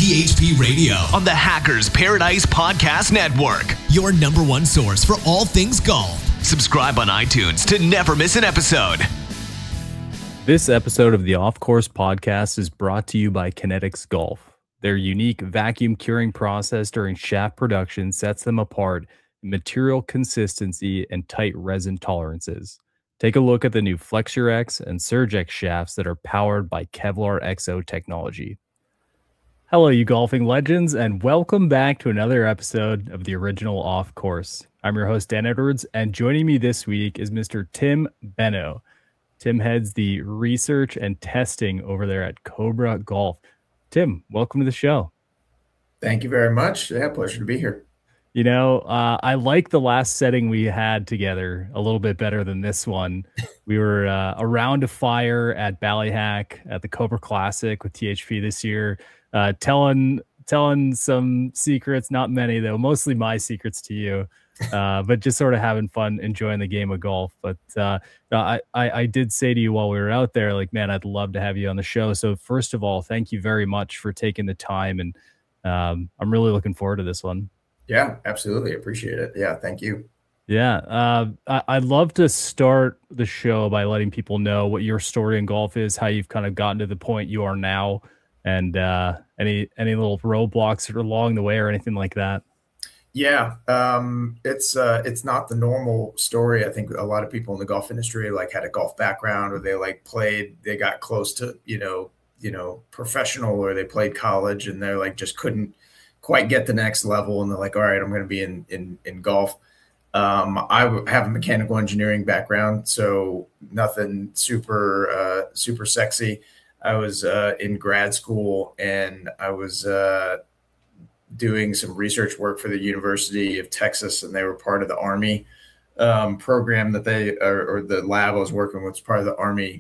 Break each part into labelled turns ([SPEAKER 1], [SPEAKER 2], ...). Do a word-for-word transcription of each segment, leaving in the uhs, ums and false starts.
[SPEAKER 1] T H P Radio
[SPEAKER 2] on the Hackers Paradise Podcast Network.
[SPEAKER 1] Your number one source for all things golf.
[SPEAKER 2] Subscribe on iTunes to never miss an episode.
[SPEAKER 3] This episode of the Off Course Podcast is brought to you by Kinetics Golf. Their unique vacuum curing process during shaft production sets them apart in material consistency and tight resin tolerances. Take a look at the new Flexure X and Surge X shafts that are powered by Kevlar X O technology. Hello, you golfing legends, and welcome back to another episode of the original Off Course. I'm your host, Dan Edwards, and joining me this week is Mister Tim Benno. Tim heads the research and testing over there at Cobra Golf. Tim, welcome to the show.
[SPEAKER 4] Thank you very much. Yeah, pleasure to be here.
[SPEAKER 3] You know, uh, I like the last setting we had together a little bit better than this one. We were uh, around a fire at Ballyhack at the Cobra Classic with T H P this year, uh, telling telling some secrets, not many though, mostly my secrets to you. uh, but just sort of having fun, enjoying the game of golf. But uh, I, I, I did say to you while we were out there, like, man, I'd love to have you on the show. So first of all, thank you very much for taking the time. And um, I'm really looking forward to this one.
[SPEAKER 4] Yeah, absolutely. Appreciate it. Yeah, thank you.
[SPEAKER 3] Yeah. Uh, I, I'd love to start the show by letting people know what your story in golf is, how you've kind of gotten to the point you are now, and uh, any, any little roadblocks along the way or anything like that.
[SPEAKER 4] Yeah, um, it's uh, it's not the normal story. I think a lot of people in the golf industry like had a golf background, or they like played, they got close to, you know, you know, professional, or they played college and they're like, just couldn't quite get the next level. And they're like, all right, I'm going to be in, in, in golf. Um, I have a mechanical engineering background, so nothing super, uh, super sexy. I was uh, in grad school and I was, uh, doing some research work for the University of Texas, and they were part of the Army um, program that they, or, or the lab I was working with was part of the Army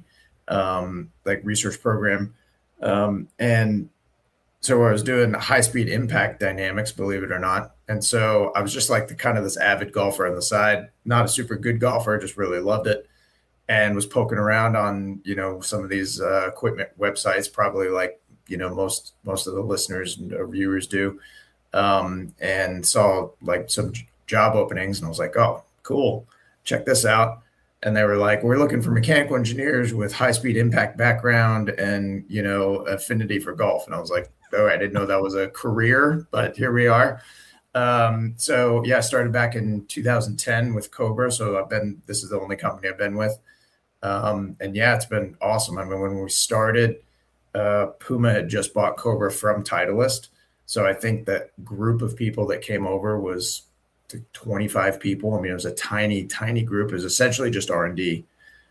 [SPEAKER 4] um, like research program. Um, and so I was doing high speed impact dynamics, believe it or not. And so I was just like the kind of this avid golfer on the side, not a super good golfer, just really loved it, and was poking around on, you know, some of these uh, equipment websites, probably like, you know, most, most of the listeners and viewers do. Um, and saw like some j- job openings, and I was like, oh, cool, check this out. And they were like, we're looking for mechanical engineers with high speed impact background and, you know, affinity for golf. And I was like, oh, I didn't know that was a career, but here we are. Um, so yeah, I started back in two thousand ten with Cobra. So I've been, this is the only company I've been with. Um, and yeah, it's been awesome. I mean, when we started, uh, Puma had just bought Cobra from Titleist. So I think that group of people that came over was twenty-five people. I mean, it was a tiny, tiny group. It was essentially just R and D.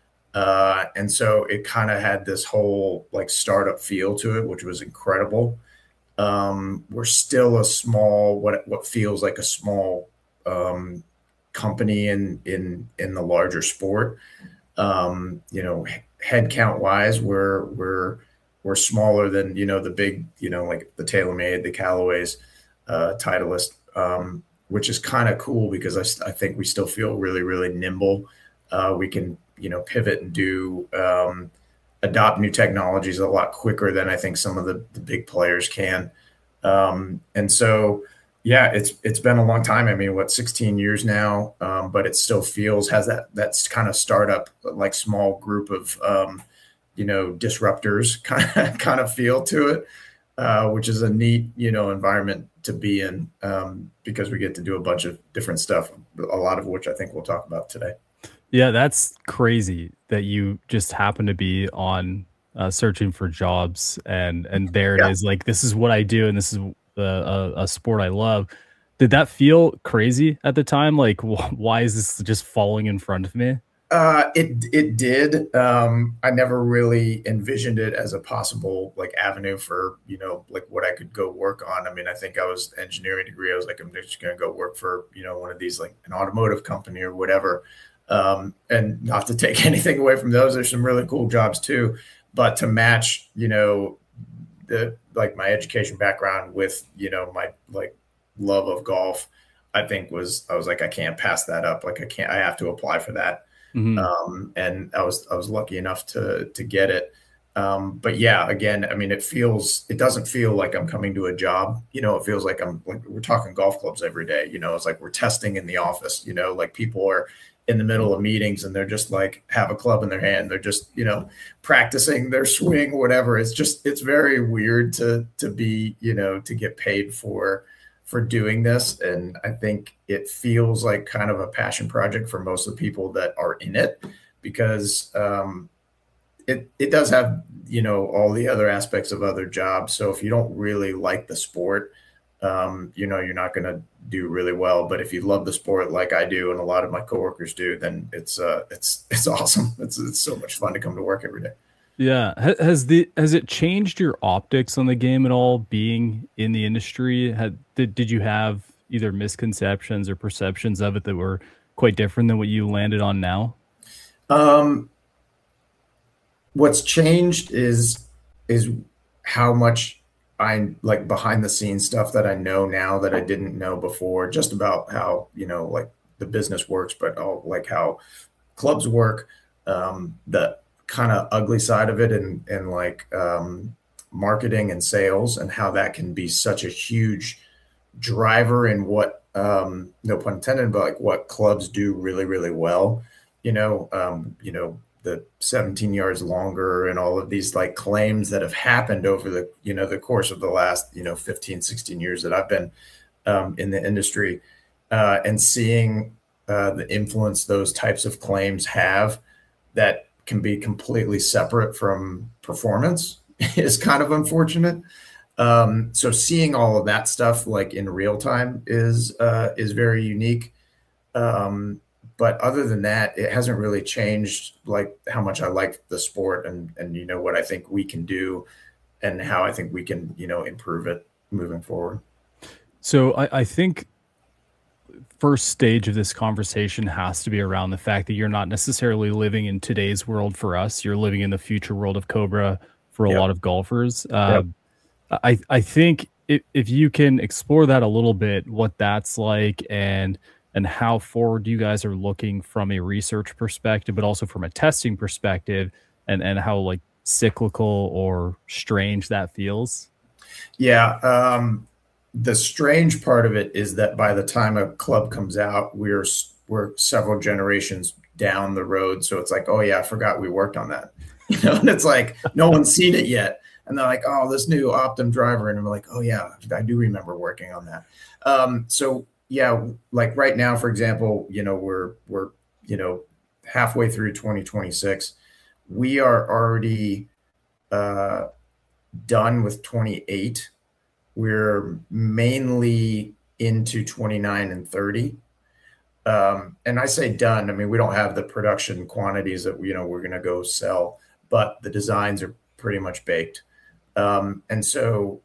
[SPEAKER 4] Uh, and so it kind of had this whole like startup feel to it, which was incredible. Um, we're still a small, what what feels like a small um, company in in in the larger sport. Um, you know, headcount wise, we're we're We're smaller than, you know, the big, you know, like the TaylorMade, the Callaways, uh, Titleist, um, which is kind of cool because I, I think we still feel really, really nimble. Uh, we can, you know, pivot and do, um, adopt new technologies a lot quicker than I think some of the, the big players can. Um, and so, yeah, it's it's been a long time. I mean, what, sixteen years now, um, but it still feels, has that that's kind of startup, like small group of, um, you know, disruptors kind of kind of feel to it, uh, which is a neat, you know, environment to be in, um, because we get to do a bunch of different stuff, a lot of which I think we'll talk about today.
[SPEAKER 3] Yeah, that's crazy that you just happen to be on uh, searching for jobs, and and there it
[SPEAKER 4] Yeah.
[SPEAKER 3] is. Like, this is what I do, and this is a, a, a sport I love. Did that feel crazy at the time? Like, wh- why is this just falling in front of me?
[SPEAKER 4] Uh, it it did. Um, I never really envisioned it as a possible like avenue for, you know, like what I could go work on. I mean, I think I was engineering degree. I was like, I'm just going to go work for, you know, one of these, like an automotive company or whatever. Um, and not to take anything away from those, there's some really cool jobs too. But to match, you know, the like my education background with, you know, my like love of golf, I think was I was like, I can't pass that up. Like I can't. I have to apply for that. Mm-hmm. Um, and I was I was lucky enough to to get it. Um, but yeah, again, I mean, it feels, it doesn't feel like I'm coming to a job, you know, it feels like I'm like, we're talking golf clubs every day, you know, it's like we're testing in the office, you know, like people are in the middle of meetings and they're just like, have a club in their hand. They're just, you know, practicing their swing, whatever. It's just, it's very weird to, to be, you know, to get paid for, for doing this. And I think it feels like kind of a passion project for most of the people that are in it, because, um, It it does have, you know, all the other aspects of other jobs. So if you don't really like the sport, um, you know, you're not going to do really well. But if you love the sport like I do, and a lot of my coworkers do, then it's uh, it's it's awesome. It's it's so much fun to come to work every day.
[SPEAKER 3] Yeah. Ha- Has the has it changed your optics on the game at all, being in the industry? Had did, did you have either misconceptions or perceptions of it that were quite different than what you landed on now?
[SPEAKER 4] Um, what's changed is is how much I like behind the scenes stuff that I know now that I didn't know before, just about how, you know, like the business works, but all like how clubs work, um, the kind of ugly side of it, and and like um, marketing and sales, and how that can be such a huge driver in what, um, no pun intended, but like what clubs do really, really well. You know, um, you know, the seventeen yards longer and all of these like claims that have happened over the, you know, the course of the last, you know, fifteen, sixteen years that I've been um, in the industry, uh, and seeing uh, the influence those types of claims have that can be completely separate from performance is kind of unfortunate. Um, so seeing all of that stuff like in real time is, uh, is very unique. Um, But other than that, it hasn't really changed like how much I like the sport, and, and, you know, what I think we can do and how I think we can, you know, improve it moving forward.
[SPEAKER 3] So I, I think first stage of this conversation has to be around the fact that you're not necessarily living in today's world for us. You're living in the future world of Cobra for a
[SPEAKER 4] Yep.
[SPEAKER 3] lot of golfers.
[SPEAKER 4] Yep.
[SPEAKER 3] Uh, I, I think if, if you can explore that a little bit, what that's like, and and how forward you guys are looking from a research perspective, but also from a testing perspective, and, and how like cyclical or strange that feels.
[SPEAKER 4] Yeah. Um, the strange part of it is that by the time a club comes out, we're, we're several generations down the road. So it's like, oh yeah, I forgot we worked on that. You know, and it's like, no one's seen it yet. And they're like, oh, this new Optum driver. And I'm like, oh yeah, I do remember working on that. Um, so yeah, like right now, for example, you know, we're, we're, you know, halfway through twenty twenty-six. We are already uh, done with twenty-eight. We're mainly into twenty-nine and thirty. Um, and I say done, I mean, we don't have the production quantities that, you know, we're going to go sell, but the designs are pretty much baked. Um, and so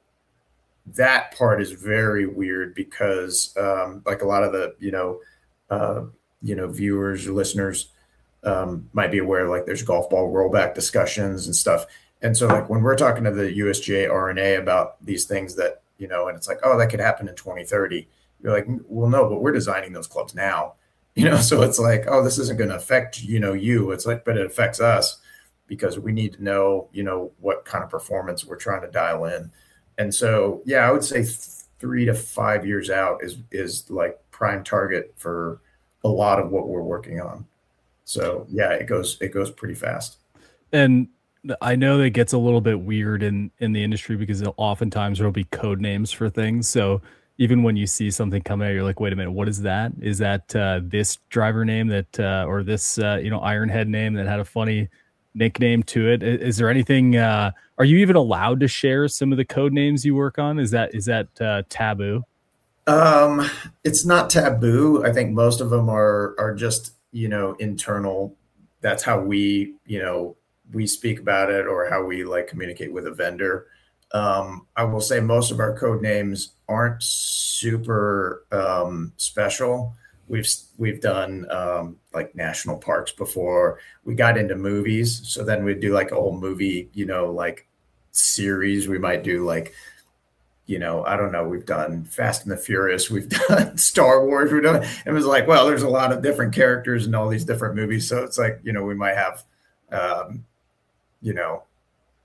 [SPEAKER 4] that part is very weird because, um, like a lot of the, you know, uh, you know, viewers or listeners, um, might be aware, like there's golf ball rollback discussions and stuff. And so like when we're talking to the U S G A R N A about these things that, you know, and it's like, oh, that could happen in twenty thirty. You're like, well, no, but we're designing those clubs now, you know? So it's like, oh, this isn't going to affect, you know, you, it's like, but it affects us because we need to know, you know, what kind of performance we're trying to dial in. And so, yeah, I would say three to five years out is, is like prime target for a lot of what we're working on. So yeah, it goes, it goes pretty fast.
[SPEAKER 3] And I know that gets a little bit weird in, in the industry because oftentimes there'll be code names for things. So even when you see something coming out, you're like, wait a minute, what is that? Is that uh, this driver name that, uh, or this, uh, you know, Ironhead name that had a funny nickname to it? Is, is there anything, uh, are you even allowed to share some of the code names you work on? Is that, is that uh, taboo?
[SPEAKER 4] Um, it's not taboo. I think most of them are, are just, you know, internal. That's how we, you know, we speak about it, or how we like communicate with a vendor. Um, I will say most of our code names aren't super um, special. We've we've done um, like national parks before. We got into movies, so then we'd do like a whole movie, you know, like series. We might do like, you know, I don't know. We've done Fast and the Furious. We've done Star Wars. We've done. It was like, well, there's a lot of different characters in all these different movies, so it's like, you know, we might have, um, you know,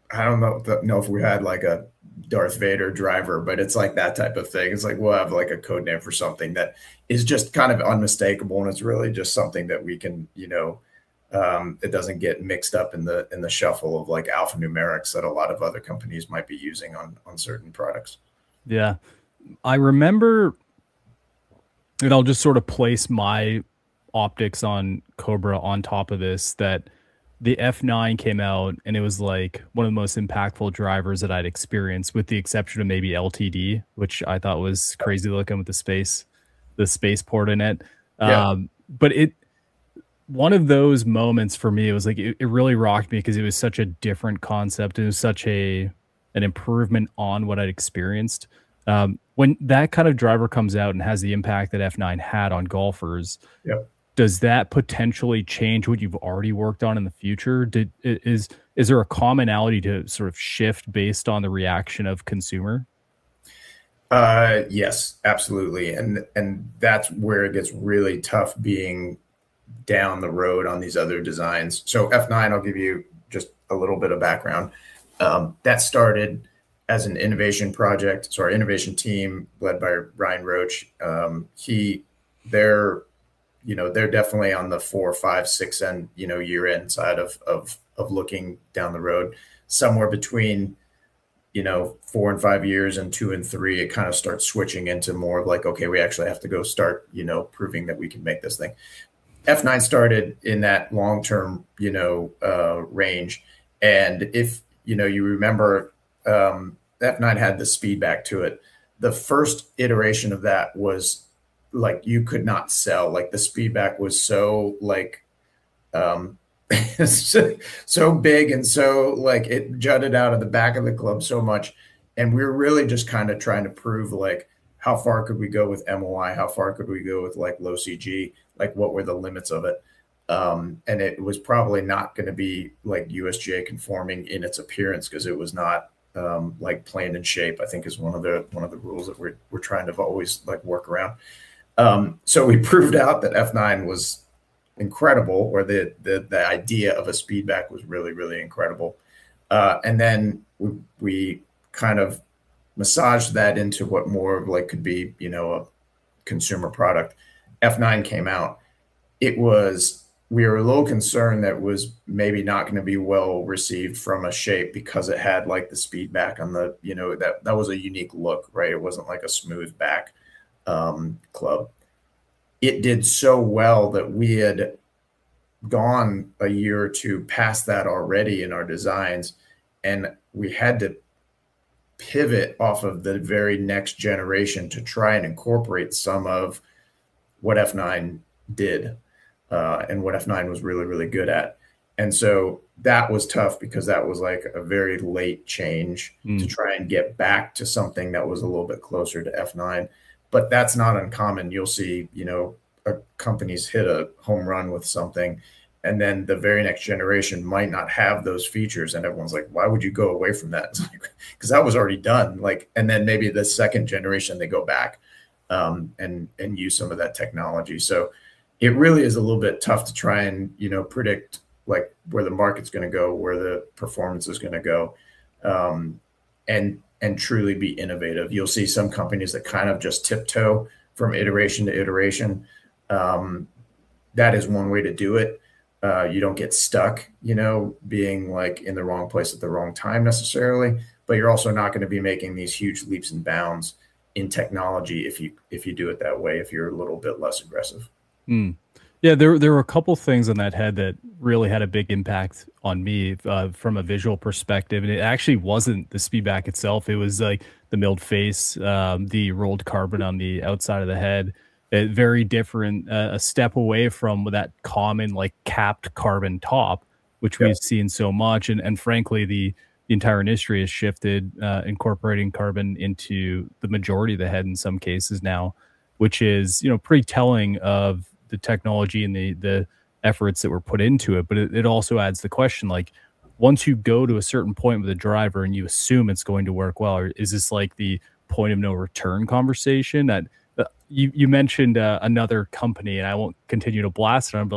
[SPEAKER 4] I don't know, know if we had like a Darth Vader driver, but it's like that type of thing. It's like we'll have like a code name for something that is just kind of unmistakable, and it's really just something that we can, you know, um, it doesn't get mixed up in the in the shuffle of like alphanumerics that a lot of other companies might be using on on certain products.
[SPEAKER 3] Yeah, I remember, and I'll just sort of place my optics on Cobra on top of this, that the F nine came out and it was like one of the most impactful drivers that I'd experienced, with the exception of maybe L T D, which I thought was crazy looking with the space, the spaceport in it.
[SPEAKER 4] Yeah.
[SPEAKER 3] Um, but it, one of those moments for me, it was like, it, it really rocked me because it was such a different concept. It was such a, an improvement on what I'd experienced. Um, when that kind of driver comes out and has the impact that F nine had on golfers,
[SPEAKER 4] Yep.
[SPEAKER 3] does that potentially change what you've already worked on in the future? Did is is there a commonality to sort of shift based on the reaction of consumer?
[SPEAKER 4] Uh, yes, absolutely, and and that's where it gets really tough being down the road on these other designs. So F nine, I'll give you just a little bit of background. Um, that started as an innovation project. So our innovation team, led by Ryan Roach, um, he, they're, you know, they're definitely on the four, five, six end, you know, year end side of of of looking down the road. Somewhere between, you know, four and five years and two and three, it kind of starts switching into more of like, okay, we actually have to go start, you know, proving that we can make this thing. F nine started in that long term, you know, uh, range, and if you know, you remember, um, F nine had the speed back to it. The first iteration of that was like you could not sell. Like the speedback was so like um so, so big and so like it jutted out of the back of the club so much. And we were really just kind of trying to prove like how far could we go with M O I, how far could we go with like low C G, like what were the limits of it. Um, and it was probably not going to be like U S G A conforming in its appearance because it was not um, like plane and shape, I think is one of the one of the rules that we're we're trying to always like work around. Um, so we proved out that F nine was incredible, or the the the idea of a speedback was really really incredible. Uh, and then we, we kind of massaged that into what more of like could be, you know, a consumer product. F nine came out. It was, we were a little concerned that it was maybe not going to be well received from a shape because it had like the speed back on the, you know, that that was a unique look, right? It wasn't like a smooth back um, club. It did so well that we had gone a year or two past that already in our designs, and we had to pivot off of the very next generation to try and incorporate some of what F nine did uh, and what F nine was really, really good at. And so that was tough because that was like a very late change mm. to try and get back to something that was a little bit closer to F nine. But that's not uncommon. You'll see, you know, a, companies hit a home run with something, and then the very next generation might not have those features. And everyone's like, why would you go away from that? Because that was already done. Like, and then maybe the second generation, they go back um, and, and use some of that technology. So it really is a little bit tough to try and, you know, predict like where the market's going to go, where the performance is going to go, um, and, and truly be innovative. You'll see some companies that kind of just tiptoe from iteration to iteration. Um, that is one way to do it. Uh, you don't get stuck, you know, being like in the wrong place at the wrong time necessarily, but you're also not going to be making these huge leaps and bounds in technology if you if you do it that way, if you're a little bit less aggressive.
[SPEAKER 3] Mm. Yeah, there there were a couple things on that head that really had a big impact on me uh, from a visual perspective, and it actually wasn't the speedback itself. It was like the milled face, um, the rolled carbon on the outside of the head. A very different, uh, a step away from that common like capped carbon top, which yeah. we've seen so much. And and frankly, the, the entire industry has shifted, uh, incorporating carbon into the majority of the head in some cases now, which is, you know, pretty telling of the technology and the the efforts that were put into it. But it, it also adds the question, like, once you go to a certain point with a driver and you assume it's going to work well, or is this like the point of no return conversation that, You you mentioned uh, another company, and I won't continue to blast it on, but like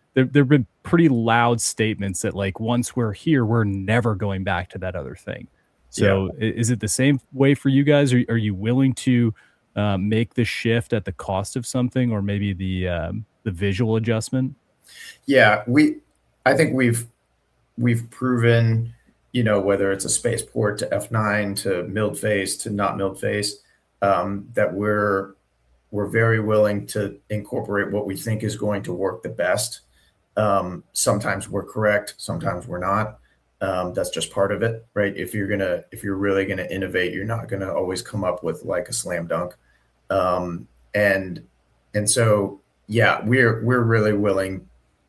[SPEAKER 3] there there've been pretty loud statements that like once we're here, we're never going back to that other thing. So
[SPEAKER 4] Yeah.
[SPEAKER 3] i- is it the same way for you guys? Are, are you willing to uh, make the shift at the cost of something, or maybe the um, the visual adjustment?
[SPEAKER 4] Yeah, we I think we've we've proven, you know, whether it's a spaceport to F nine to milled face to not milled face, um, that we're we're very willing to incorporate what we think is going to work the best. Um, sometimes we're correct, sometimes we're not. Um, that's just part of it, right? If you're gonna if you're really gonna innovate, you're not gonna always come up with like a slam dunk. Um, and and so yeah, we're we're really willing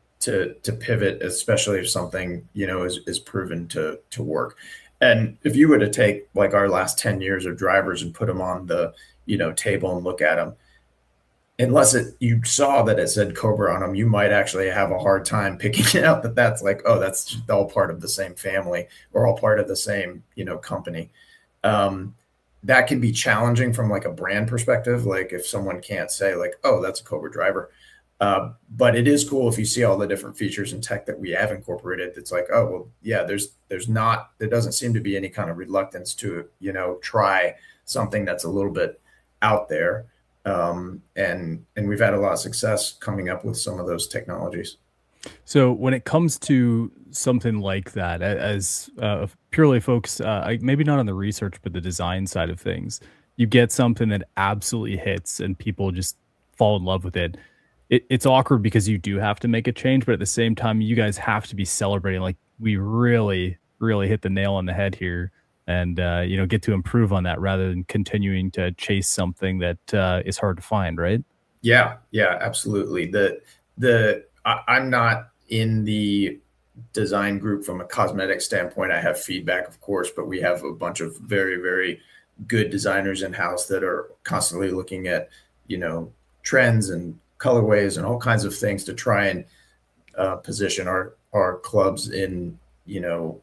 [SPEAKER 4] to to pivot, especially if something, you know, is is proven to to work. And if you were to take like our last ten years of drivers and put them on the, you know, table and look at them, unless it you saw that it said Cobra on them, you might actually have a hard time picking out that that's like, oh, that's all part of the same family or all part of the same, you know, company. Um, that can be challenging from like a brand perspective. Like if someone can't say like, oh, that's a Cobra driver. Uh, but it is cool if you see all the different features and tech that we have incorporated. It's like, oh, well, yeah, there's, there's not, there doesn't seem to be any kind of reluctance to, you know, try something that's a little bit out there. Um, and, and we've had a lot of success coming up with some of those technologies.
[SPEAKER 3] So when it comes to something like that, a- as uh, purely focused, uh, I- maybe not on the research, but the design side of things, you get something that absolutely hits and people just fall in love with it. It, it's awkward because you do have to make a change, but at the same time, you guys have to be celebrating. Like we really, really hit the nail on the head here, and uh, you know, get to improve on that rather than continuing to chase something that uh, is hard to find, right?
[SPEAKER 4] Yeah, yeah, absolutely. The the I, I'm not in the design group from a cosmetic standpoint. I have feedback, of course, but we have a bunch of very, very good designers in house that are constantly looking at, you know, trends and colorways and all kinds of things to try and uh, position our our clubs in, you know,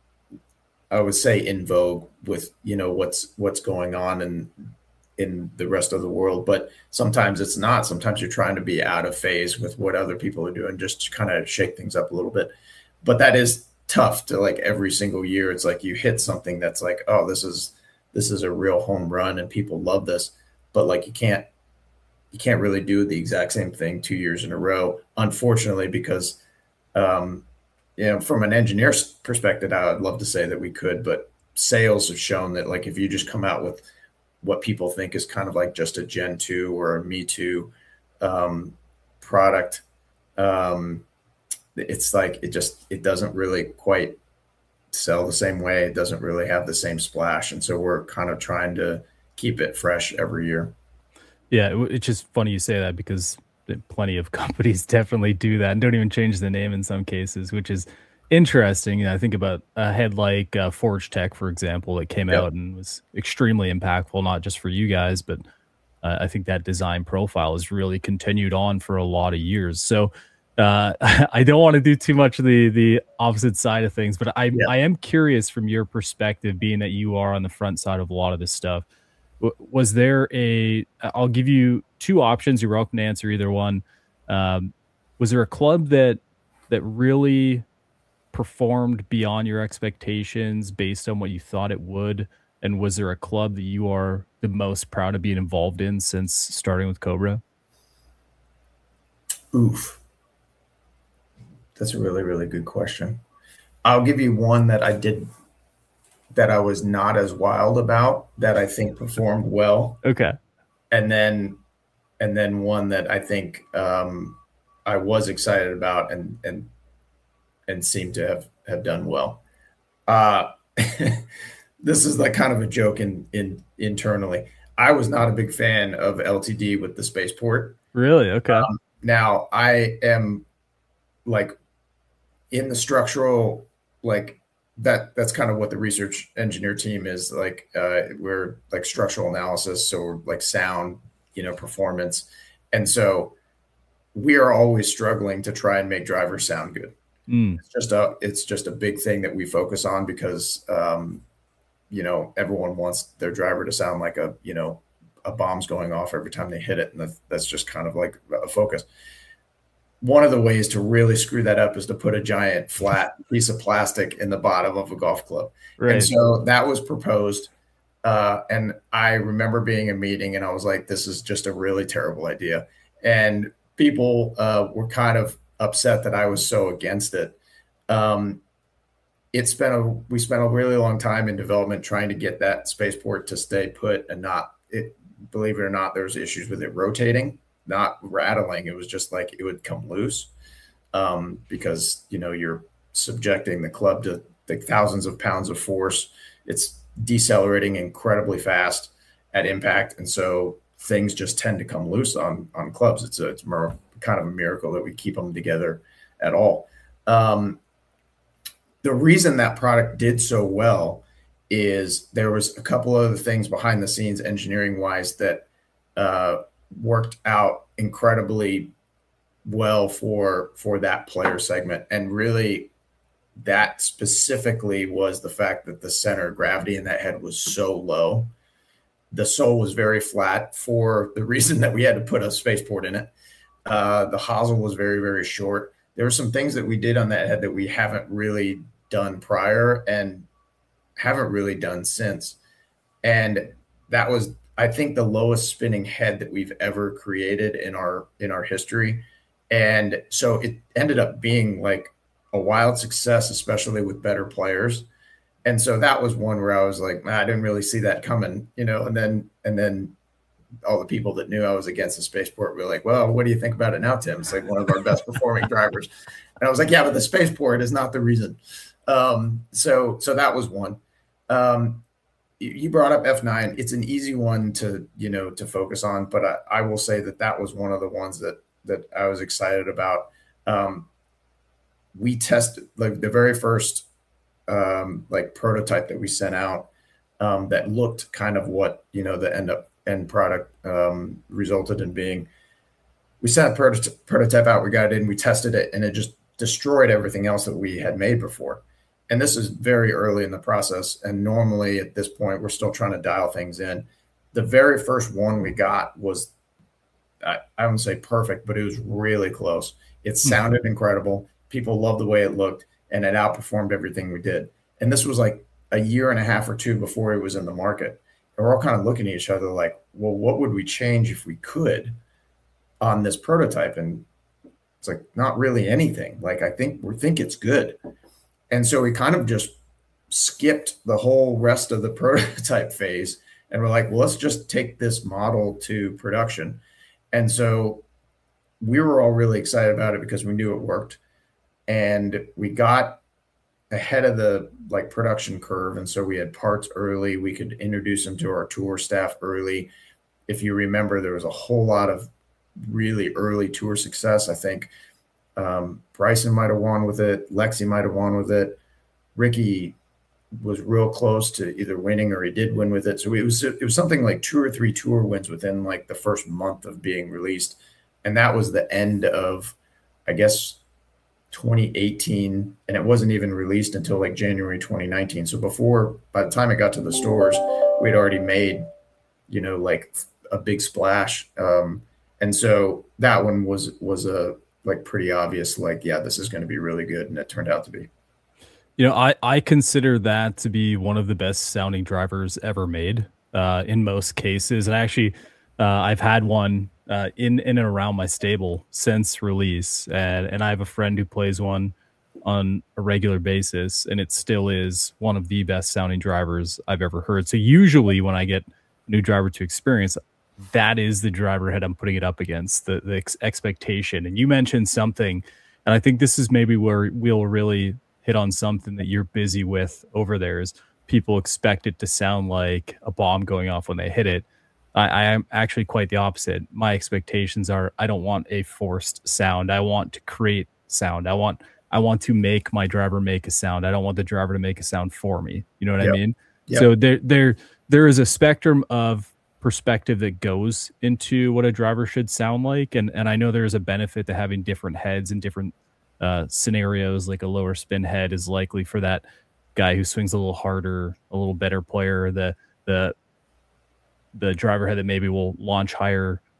[SPEAKER 4] I would say in vogue with, you know, what's what's going on in in the rest of the world. But sometimes it's not. Sometimes you're trying to be out of phase with what other people are doing, just to kind of shake things up a little bit. But that is tough to like every single year. It's like you hit something that's like, oh, this is this is a real home run and people love this. But like you can't you can't really do the exact same thing two years in a row, unfortunately, because um, you know, from an engineer's perspective, I would love to say that we could, but sales have shown that like if you just come out with what people think is kind of like just a Gen two or a Me Too um, product, um, it's like it just it doesn't really quite sell the same way. It doesn't really have the same splash, and so we're kind of trying to keep it fresh every year.
[SPEAKER 3] Yeah, it, it's just funny you say that because plenty of companies definitely do that and don't even change the name in some cases, which is interesting. You know, I think about a head like uh, Forge Tech, for example, that came
[SPEAKER 4] Yep.
[SPEAKER 3] out and was extremely impactful, not just for you guys, but uh, I think that design profile has really continued on for a lot of years. So uh, I don't want to do too much of the the opposite side of things, but I
[SPEAKER 4] Yeah.
[SPEAKER 3] I am curious from your perspective, being that you are on the front side of a lot of this stuff. W- Was there a? I'll give you two options. You're welcome to answer either one. Um, was there a club that that really performed beyond your expectations based on what you thought it would? And was there a club that you are the most proud of being involved in since starting with Cobra?
[SPEAKER 4] Oof. That's a really, really good question. I'll give you one that I did that I was not as wild about that I think performed well.
[SPEAKER 3] Okay.
[SPEAKER 4] And then and then one that I think um, I was excited about and and and seemed to have have done well. Uh, this is like kind of a joke in in internally. I was not a big fan of L T D with the spaceport.
[SPEAKER 3] Really? Okay.
[SPEAKER 4] Um, now I am like in the structural, like that that's kind of what the research engineer team is like. Uh, we're like structural analysis, so we're like sound, you know, performance, and so we are always struggling to try and make drivers sound good.
[SPEAKER 3] Mm.
[SPEAKER 4] It's just a it's just a big thing that we focus on because um, you know, everyone wants their driver to sound like a, you know, a bomb's going off every time they hit it, and that's, that's just kind of like a focus. one of the ways to really screw that up is to put a giant flat piece of plastic in the bottom of a golf club. Right. And so that was proposed. Uh, and I remember being in a meeting and I was like, this is just a really terrible idea. And people uh, were kind of upset that I was so against it. Um, it spent a, we spent a really long time in development trying to get that spaceport to stay put and not, it, believe it or not, there's issues with it rotating, not rattling. It was just like it would come loose um, because, you know, you're subjecting the club to like thousands of pounds of force. It's decelerating incredibly fast at impact. And so things just tend to come loose on, on clubs. It's a, it's more kind of a miracle that we keep them together at all. Um, the reason that product did so well is there was a couple of other things behind the scenes engineering wise that uh, worked out incredibly well for, for that player segment. And really that specifically was the fact that the center of gravity in that head was so low. The sole was very flat for the reason that we had to put a spaceport in it. Uh, the hosel was very, very short. There were some things that we did on that head that we haven't really done prior and haven't really done since. And that was, I think, the lowest spinning head that we've ever created in our, in our history. And so it ended up being like a wild success, especially with better players. And so that was one where I was like, I didn't really see that coming, you know, and then, and then all the people that knew I was against the spaceport were like, well, what do you think about it now, Tim? It's like one of our best performing drivers. And I was like, yeah, but the spaceport is not the reason. Um, so, so that was one. Um, you brought up F nine. It's an easy one to, you know, to focus on, but I, I will say that that was one of the ones that, that I was excited about. Um, we tested like the very first, um, like prototype that we sent out, um, that looked kind of what, you know, the end up end product, um, resulted in being. We sent a prototype, prototype out, we got it in, we tested it, and it just destroyed everything else that we had made before. And this is very early in the process. And normally at this point, we're still trying to dial things in. The very first one we got was, I, I wouldn't say perfect, but it was really close. It sounded mm-hmm. incredible. People loved the way it looked, and it outperformed everything we did. And this was like a year and a half or two before it was in the market. And we're all kind of looking at each other like, well, what would we change if we could on this prototype? And it's like, not really anything. Like, I think we think it's good. And so we kind of just skipped the whole rest of the prototype phase. And we're like, well, let's just take this model to production. And so we were all really excited about it because we knew it worked. And we got ahead of the like production curve. And so we had parts early. We could introduce them to our tour staff early. If you remember, there was a whole lot of really early tour success. I think um, Bryson might have won with it. Lexi might have won with it. Ricky was real close to either winning or he did win with it. So it was, it was something like two or three tour wins within like the first month of being released. And that was the end of, I guess, twenty eighteen, and it wasn't even released until like January twenty nineteen. So before, by the time it got to the stores, we'd already made, you know, like a big splash. Um, and so that one was, was a like pretty obvious, like, yeah, this is going to be really good. And it turned out to be.
[SPEAKER 3] You know, I, I consider that to be one of the best sounding drivers ever made uh, in most cases. And actually, uh, I've had one uh, in, in and around my stable since release. And, and I have a friend who plays one on a regular basis, and it still is one of the best sounding drivers I've ever heard. So usually when I get a new driver to experience, that is the driver head I'm putting it up against, the, the ex expectation. And you mentioned something, and I think this is maybe where we'll really hit on something that you're busy with over there, is people expect it to sound like a bomb going off when they hit it. I, I am actually quite the opposite. My expectations are, I don't want a forced sound. I want to create sound. I want, I want to make my driver make a sound. I don't want the driver to make a sound for me. You know what yep. I mean? Yep. So there, there, there is a spectrum of perspective that goes into what a driver should sound like. And, and I know there's a benefit to having different heads and different uh, scenarios. Like a lower spin head is likely for that guy who swings a little harder, a little better player. The, the, the driver head that maybe will launch higher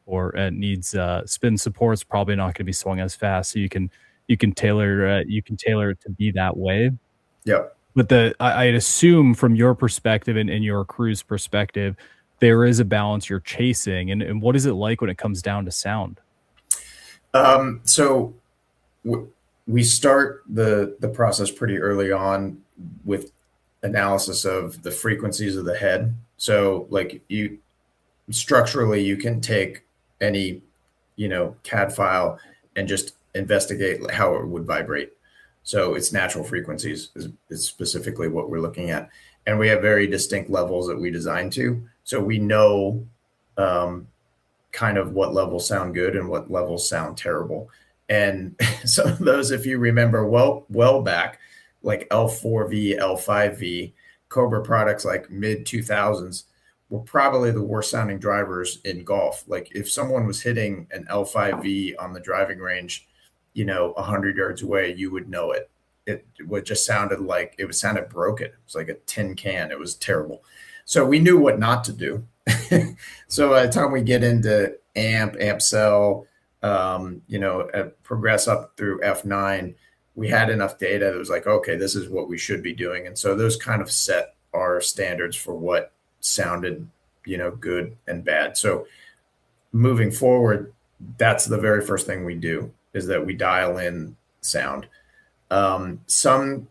[SPEAKER 3] or it needs uh, spin support's probably not going to be swung as fast. So you can you can tailor uh, you can tailor it to be that way.
[SPEAKER 4] Yep.
[SPEAKER 3] But the I, I'd assume from your perspective and, and your crew's perspective, there is a balance you're chasing. And, and what is it like when it comes down to sound?
[SPEAKER 4] Um, so w- we start the the process pretty early on with analysis of the frequencies of the head. So like you structurally, you can take any, you know, C A D file and just investigate how it would vibrate. So its natural frequencies is, is specifically what we're looking at. And we have very distinct levels that we design to. So we know um, kind of what levels sound good and what levels sound terrible. And some of those, if you remember well, well back, like L four V, L five V, Cobra products like mid two thousands were probably the worst sounding drivers in golf. Like if someone was hitting an L five V on the driving range, you know, a hundred yards away, you would know it. It would just sounded like it was sounded broken. It was like a tin can. It was terrible. So we knew what not to do. So by the time we get into amp, amp cell, um, you know, uh, progress up through F nine, we had enough data that was like, okay, this is what we should be doing. And so those kind of set our standards for what sounded, you know, good and bad. So moving forward, that's the very first thing we do is that we dial in sound. Um, some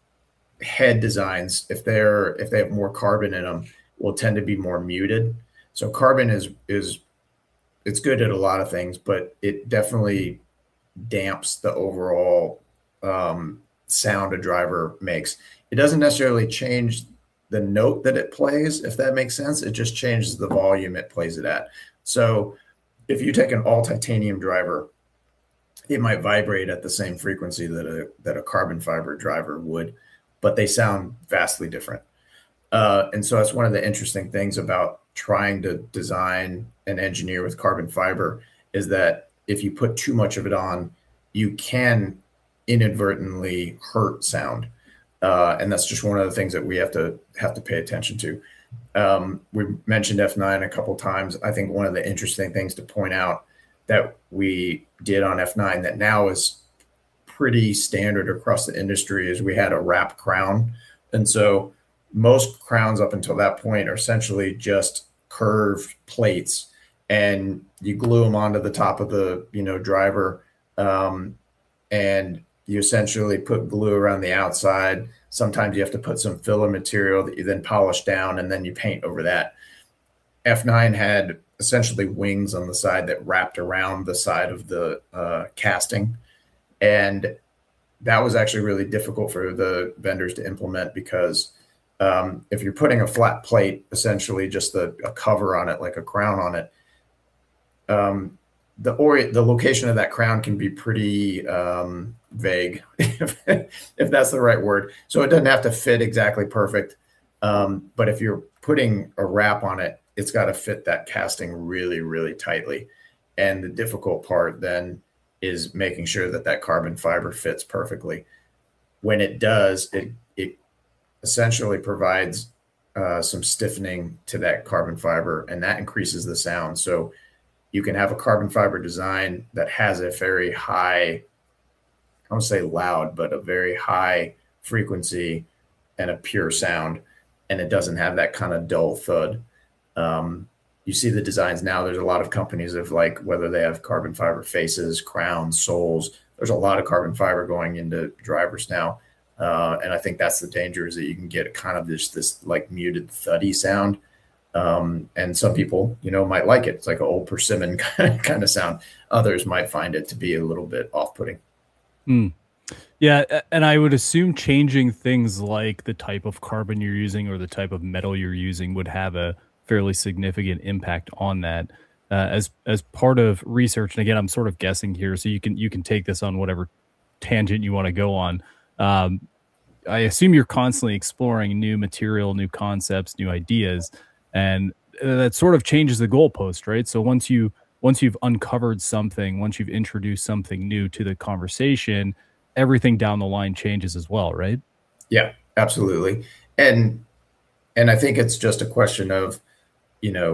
[SPEAKER 4] head designs, if they're if they have more carbon in them, will tend to be more muted. So carbon is is it's good at a lot of things, but it definitely damps the overall um, sound a driver makes. It doesn't necessarily change the note that it plays, if that makes sense. It just changes the volume it plays it at. So if you take an all titanium driver, it might vibrate at the same frequency that a that a carbon fiber driver would, but they sound vastly different. Uh, and so that's one of the interesting things about trying to design and engineer with carbon fiber is that if you put too much of it on, you can inadvertently hurt sound. Uh, and that's just one of the things that we have to have to pay attention to. Um, we mentioned F nine a couple times. I think one of the interesting things to point out that we did on F nine that now is pretty standard across the industry is we had a wrap crown. And so most crowns up until that point are essentially just curved plates, and you glue them onto the top of the, you know, driver. Um, and you essentially put glue around the outside. Sometimes you have to put some filler material that you then polish down, and then you paint over that. F nine had essentially wings on the side that wrapped around the side of the uh, casting. And that was actually really difficult for the vendors to implement because um, if you're putting a flat plate, essentially just a, a cover on it, like a crown on it, um, the or the location of that crown can be pretty um, vague, if, if that's the right word. So it doesn't have to fit exactly perfect. Um, but if you're putting a wrap on it, it's got to fit that casting really, really tightly. And the difficult part then is making sure that that carbon fiber fits perfectly. When it does, it it essentially provides uh, some stiffening to that carbon fiber, and that increases the sound. So you can have a carbon fiber design that has a very high, I don't say loud, but a very high frequency and a pure sound, and it doesn't have that kind of dull thud. Um, you see the designs now, there's a lot of companies of like, whether they have carbon fiber faces, crowns, soles, there's a lot of carbon fiber going into drivers now. Uh, and I think that's the danger, is that you can get kind of this, this like muted thuddy sound. Um, and some people, you know, might like it. It's like an old persimmon kind of sound. Others might find it to be a little bit off-putting.
[SPEAKER 3] Mm. Yeah, and I would assume changing things like the type of carbon you're using or the type of metal you're using would have a fairly significant impact on that. Uh, as as part of research, and again, I'm sort of guessing here, so you can you can take this on whatever tangent you want to go on. Um, I assume you're constantly exploring new material, new concepts, new ideas, and that sort of changes the goalpost, right? So once you once you've uncovered something, once you've introduced something new to the conversation, everything down the line changes as well, right?
[SPEAKER 4] Yeah, absolutely. And and I think it's just a question of, you know,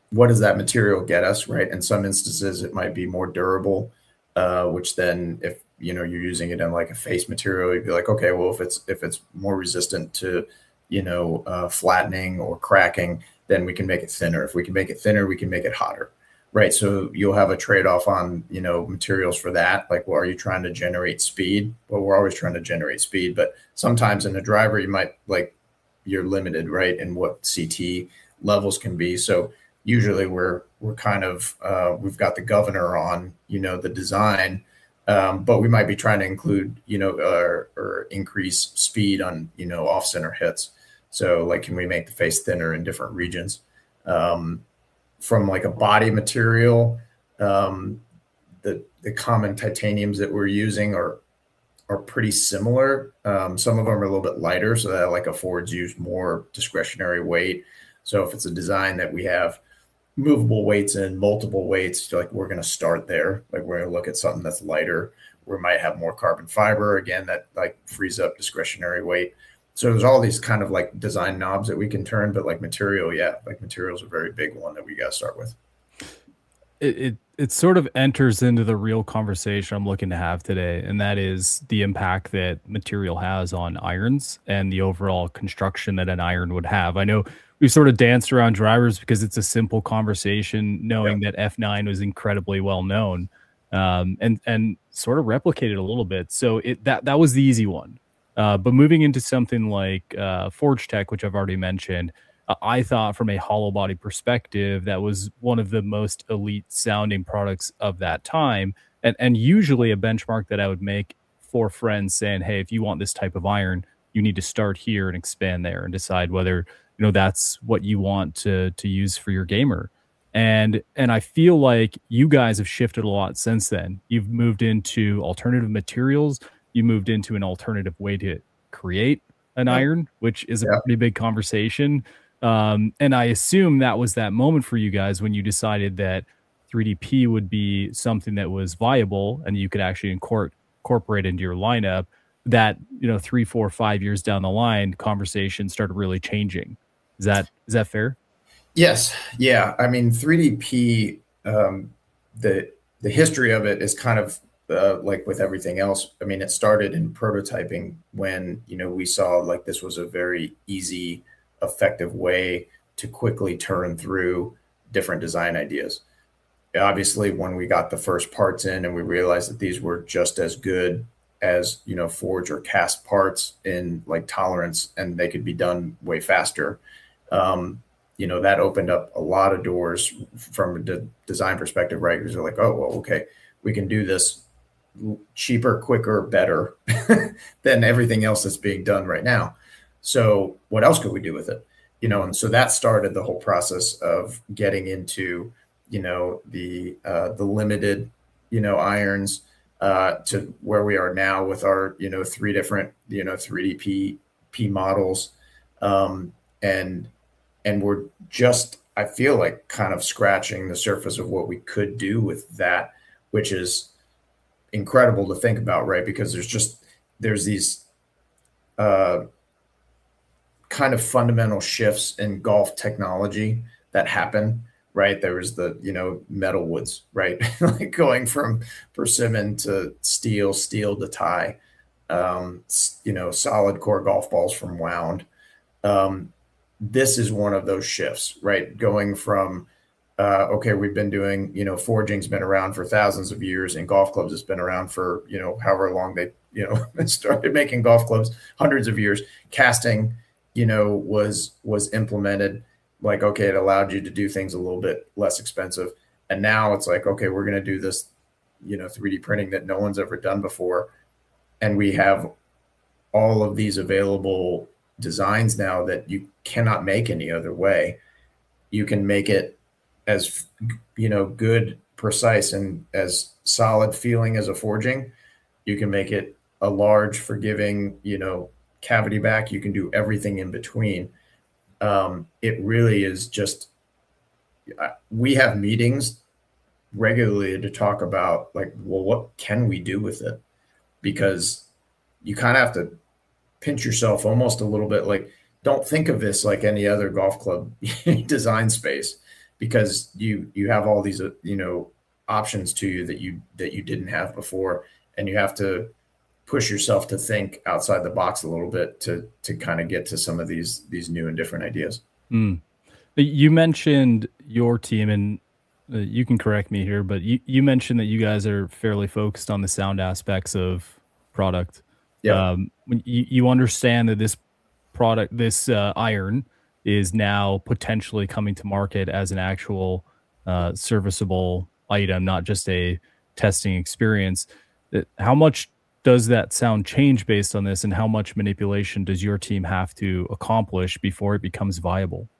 [SPEAKER 4] what does that material get us, right? In some instances, it might be more durable, uh, which then if, you know, you're using it in like a face material, you'd be like, okay, well, if it's, if it's more resistant to, you know, uh, flattening or cracking, then we can make it thinner. If we can make it thinner, we can make it hotter, right? So you'll have a trade-off on, you know, materials for that. Like, well, are you trying to generate speed? Well, we're always trying to generate speed, but sometimes in a driver, you might like, you're limited, right, in what C T levels can be. So usually we're, we're kind of, uh, we've got the governor on, you know, the design, um, but we might be trying to include, you know, uh, or increase speed on, you know, off-center hits. So like, can we make the face thinner in different regions? Um, from like a body material, um, the, the common titaniums that we're using are, are pretty similar. Um, some of them are a little bit lighter, so that like a Ford's use more discretionary weight. So if it's a design that we have movable weights and multiple weights, like we're going to start there. Like we're going to look at something that's lighter. We might have more carbon fiber. Again, that like frees up discretionary weight. So there's all these kind of like design knobs that we can turn, but like material, yeah, like materials are a very big one that we got to start with.
[SPEAKER 3] It, it it sort of enters into the real conversation I'm looking to have today, and that is the impact that material has on irons and the overall construction that an iron would have. I know we've sort of danced around drivers because it's a simple conversation, knowing yeah. that F nine was incredibly well known, um, and and sort of replicated a little bit. So it that that was the easy one. Uh, but moving into something like uh, Forge Tech, which I've already mentioned, uh, I thought from a hollow body perspective, that was one of the most elite sounding products of that time. And, and usually a benchmark that I would make for friends saying, hey, if you want this type of iron, you need to start here and expand there and decide whether, you know, that's what you want to, to use for your gamer. And, and I feel like you guys have shifted a lot since then. You've moved into alternative materials. You moved into an alternative way to create an iron, which is a yeah. pretty big conversation. Um, and I assume that was that moment for you guys when you decided that three D P would be something that was viable and you could actually incorporate incorporate into your lineup. That, you know, three, four, five years down the line, conversations started really changing. Is that is that fair?
[SPEAKER 4] Yes. Yeah. I mean, three D P, um, the the history of it is kind of Uh, like with everything else. I mean, it started in prototyping when, you know, we saw like this was a very easy, effective way to quickly turn through different design ideas. Obviously, when we got the first parts in and we realized that these were just as good as, you know, forge or cast parts in like tolerance, and they could be done way faster. Um, you know, that opened up a lot of doors from a de- design perspective, right? Because they're like, oh, well, okay, we can do this cheaper, quicker, better than everything else that's being done right now. So what else could we do with it? You know, and so that started the whole process of getting into, you know, the uh, the limited, you know, irons uh, to where we are now with our, you know, three different, you know, three D P P models. Um, and and we're just, I feel like, kind of scratching the surface of what we could do with that, which is incredible to think about, right? Because there's just, there's these uh, kind of fundamental shifts in golf technology that happen, right? There was the, you know, metal woods, right? Like going from persimmon to steel, steel to tie, um, you know, solid core golf balls from wound. Um, this is one of those shifts, right? Going from, Uh, okay, we've been doing, you know, forging's been around for thousands of years, and golf clubs has been around for, you know, however long they, you know, started making golf clubs, hundreds of years. Casting, you know, was was implemented. Like, okay, it allowed you to do things a little bit less expensive. And now it's like, okay, we're going to do this, you know, three D printing that no one's ever done before. And we have all of these available designs now that you cannot make any other way. You can make it as, you know, good, precise, and as solid feeling as a forging. You can make it a large, forgiving, you know, cavity back. You can do everything in between. Um, it really is just, we have meetings regularly to talk about like, well, what can we do with it? Because you kind of have to pinch yourself almost a little bit. Like, don't think of this like any other golf club design space. because you you have all these uh, you know options to you that you that you didn't have before, and you have to push yourself to think outside the box a little bit to to kind of get to some of these these new and different ideas.
[SPEAKER 3] Mm. You mentioned your team, and uh, you can correct me here, but you, you mentioned that you guys are fairly focused on the sound aspects of product.
[SPEAKER 4] Yeah.
[SPEAKER 3] Um, when you, you understand that this product, this uh, iron is now potentially coming to market as an actual uh, serviceable item, not just a testing experience. How much does that sound change based on this, and how much manipulation does your team have to accomplish before it becomes viable?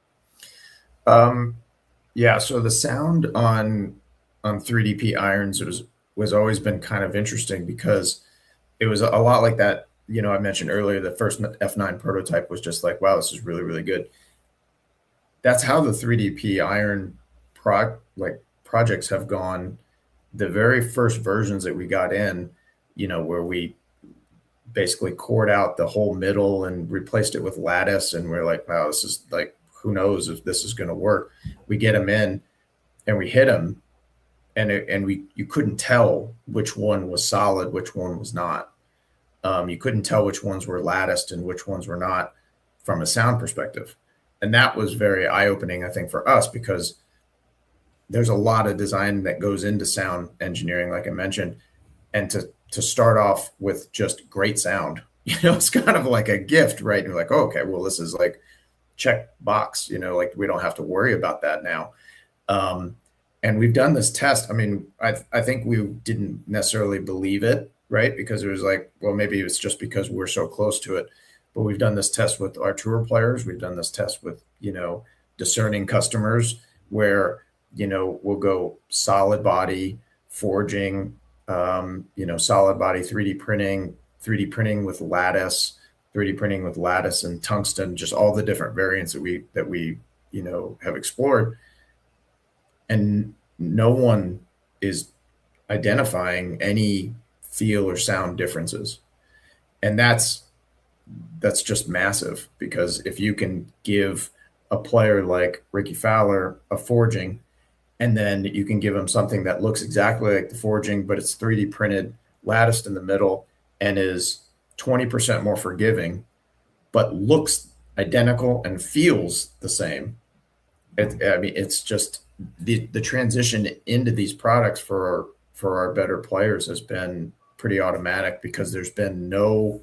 [SPEAKER 4] Um, yeah, so the sound on on three D P irons was was always been kind of interesting because it was a lot like that. You know, I mentioned earlier the first F nine prototype was just like, wow, this is really, really good. That's how the three D P iron pro like projects have gone. The very first versions that we got in, you know, where we basically cored out the whole middle and replaced it with lattice, and we're like, wow, this is like, who knows if this is going to work. We get them in and we hit them, and it, and we you couldn't tell which one was solid, which one was not. Um, you couldn't tell which ones were latticed and which ones were not from a sound perspective. And that was very eye-opening, I think, for us, because there's a lot of design that goes into sound engineering, like I mentioned, and to to start off with just great sound, you know, it's kind of like a gift, right? And you're like, oh, okay, well, this is like check box, you know, like we don't have to worry about that now. Um, and we've done this test. I mean, I, I think we didn't necessarily believe it, right? Because it was like, well, maybe it's just because we're so close to it. But we've done this test with our tour players. We've done this test with, you know, discerning customers where, you know, we'll go solid body forging, um, you know, solid body three D printing, three D printing with lattice, three D printing with lattice and tungsten, just all the different variants that we, that we, you know, have explored. And no one is identifying any feel or sound differences. And that's, that's just massive, because if you can give a player like Rickie Fowler a forging, and then you can give him something that looks exactly like the forging, but it's three D printed, latticed in the middle, and is twenty percent more forgiving, but looks identical and feels the same. It, I mean, it's just the, the transition into these products for our, for our better players has been pretty automatic, because there's been no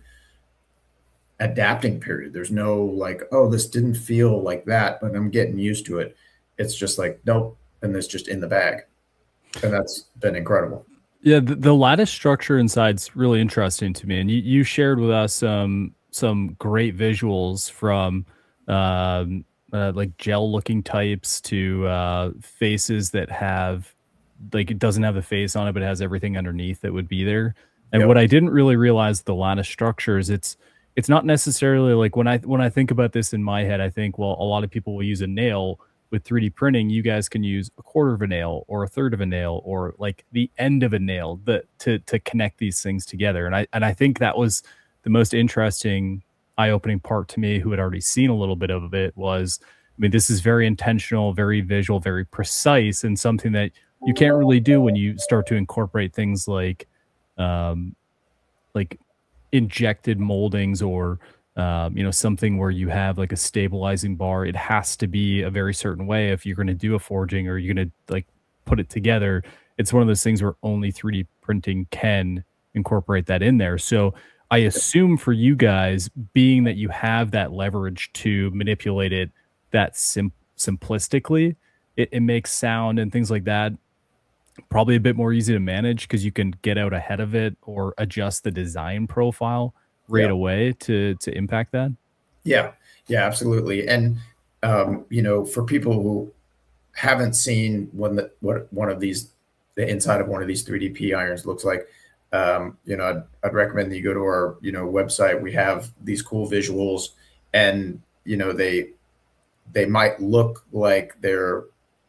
[SPEAKER 4] adapting period. There's no like, oh, this didn't feel like that, but I'm getting used to it. It's just like, nope. And it's just in the bag. And that's been incredible.
[SPEAKER 3] Yeah, the, the lattice structure inside's really interesting to me. And you, you shared with us um, some great visuals from um, uh, like gel looking types to uh, faces that have, like, it doesn't have a face on it, but it has everything underneath that would be there. And yep. What I didn't really realize the lattice structure is it's, it's not necessarily like when I, when I think about this in my head, I think, well, a lot of people will use a nail. With three D printing, you guys can use a quarter of a nail or a third of a nail or like the end of a nail that to to connect these things together. And I and I think that was the most interesting, eye-opening part to me, who had already seen a little bit of it, was, I mean, this is very intentional, very visual, very precise, and something that you can't really do when you start to incorporate things like um like injected moldings or Um, you know, something where you have like a stabilizing bar. It has to be a very certain way if you're going to do a forging or you're going to like put it together. It's one of those things where only three D printing can incorporate that in there. So I assume for you guys, being that you have that leverage to manipulate it that sim simplistically, it, it makes sound and things like that probably a bit more easy to manage, because you can get out ahead of it or adjust the design profile right yeah. away to to impact that.
[SPEAKER 4] Yeah, yeah, absolutely. And um, you know, for people who haven't seen one that what one of these, the inside of one of these three D P irons looks like, um, you know, I'd, I'd recommend that you go to our you know website. We have these cool visuals, and you know they they might look like they're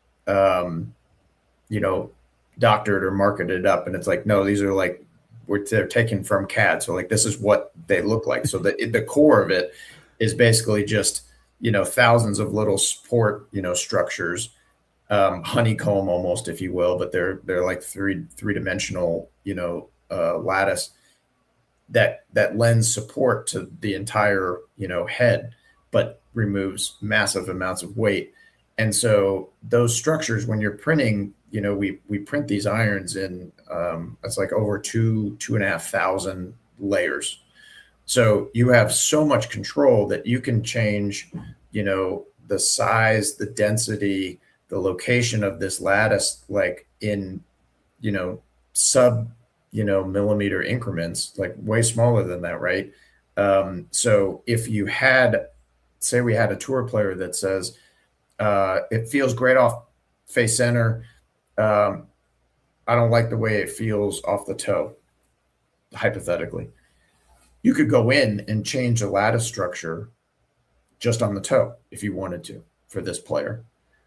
[SPEAKER 4] um, you know doctored or marketed up, and it's like, no, these are like, We're, they're taken from C A D. So like, this is what they look like. So the, the core of it is basically just, you know, thousands of little support, you know, structures um, honeycomb almost, if you will, but they're they're like three three dimensional, you know, uh, lattice that that lends support to the entire, you know, head, but removes massive amounts of weight. And so those structures, when you're printing, you know, we we print these irons in um, it's like over two two and a half thousand layers. So you have so much control that you can change, you know, the size, the density, the location of this lattice, like in, you know, sub, you know, millimeter increments, like way smaller than that, right? Um, so if you had, say we had a tour player that says, uh, it feels great off face center. Um, I don't like the way it feels off the toe, hypothetically. You could go in and change the lattice structure just on the toe if you wanted to for this player.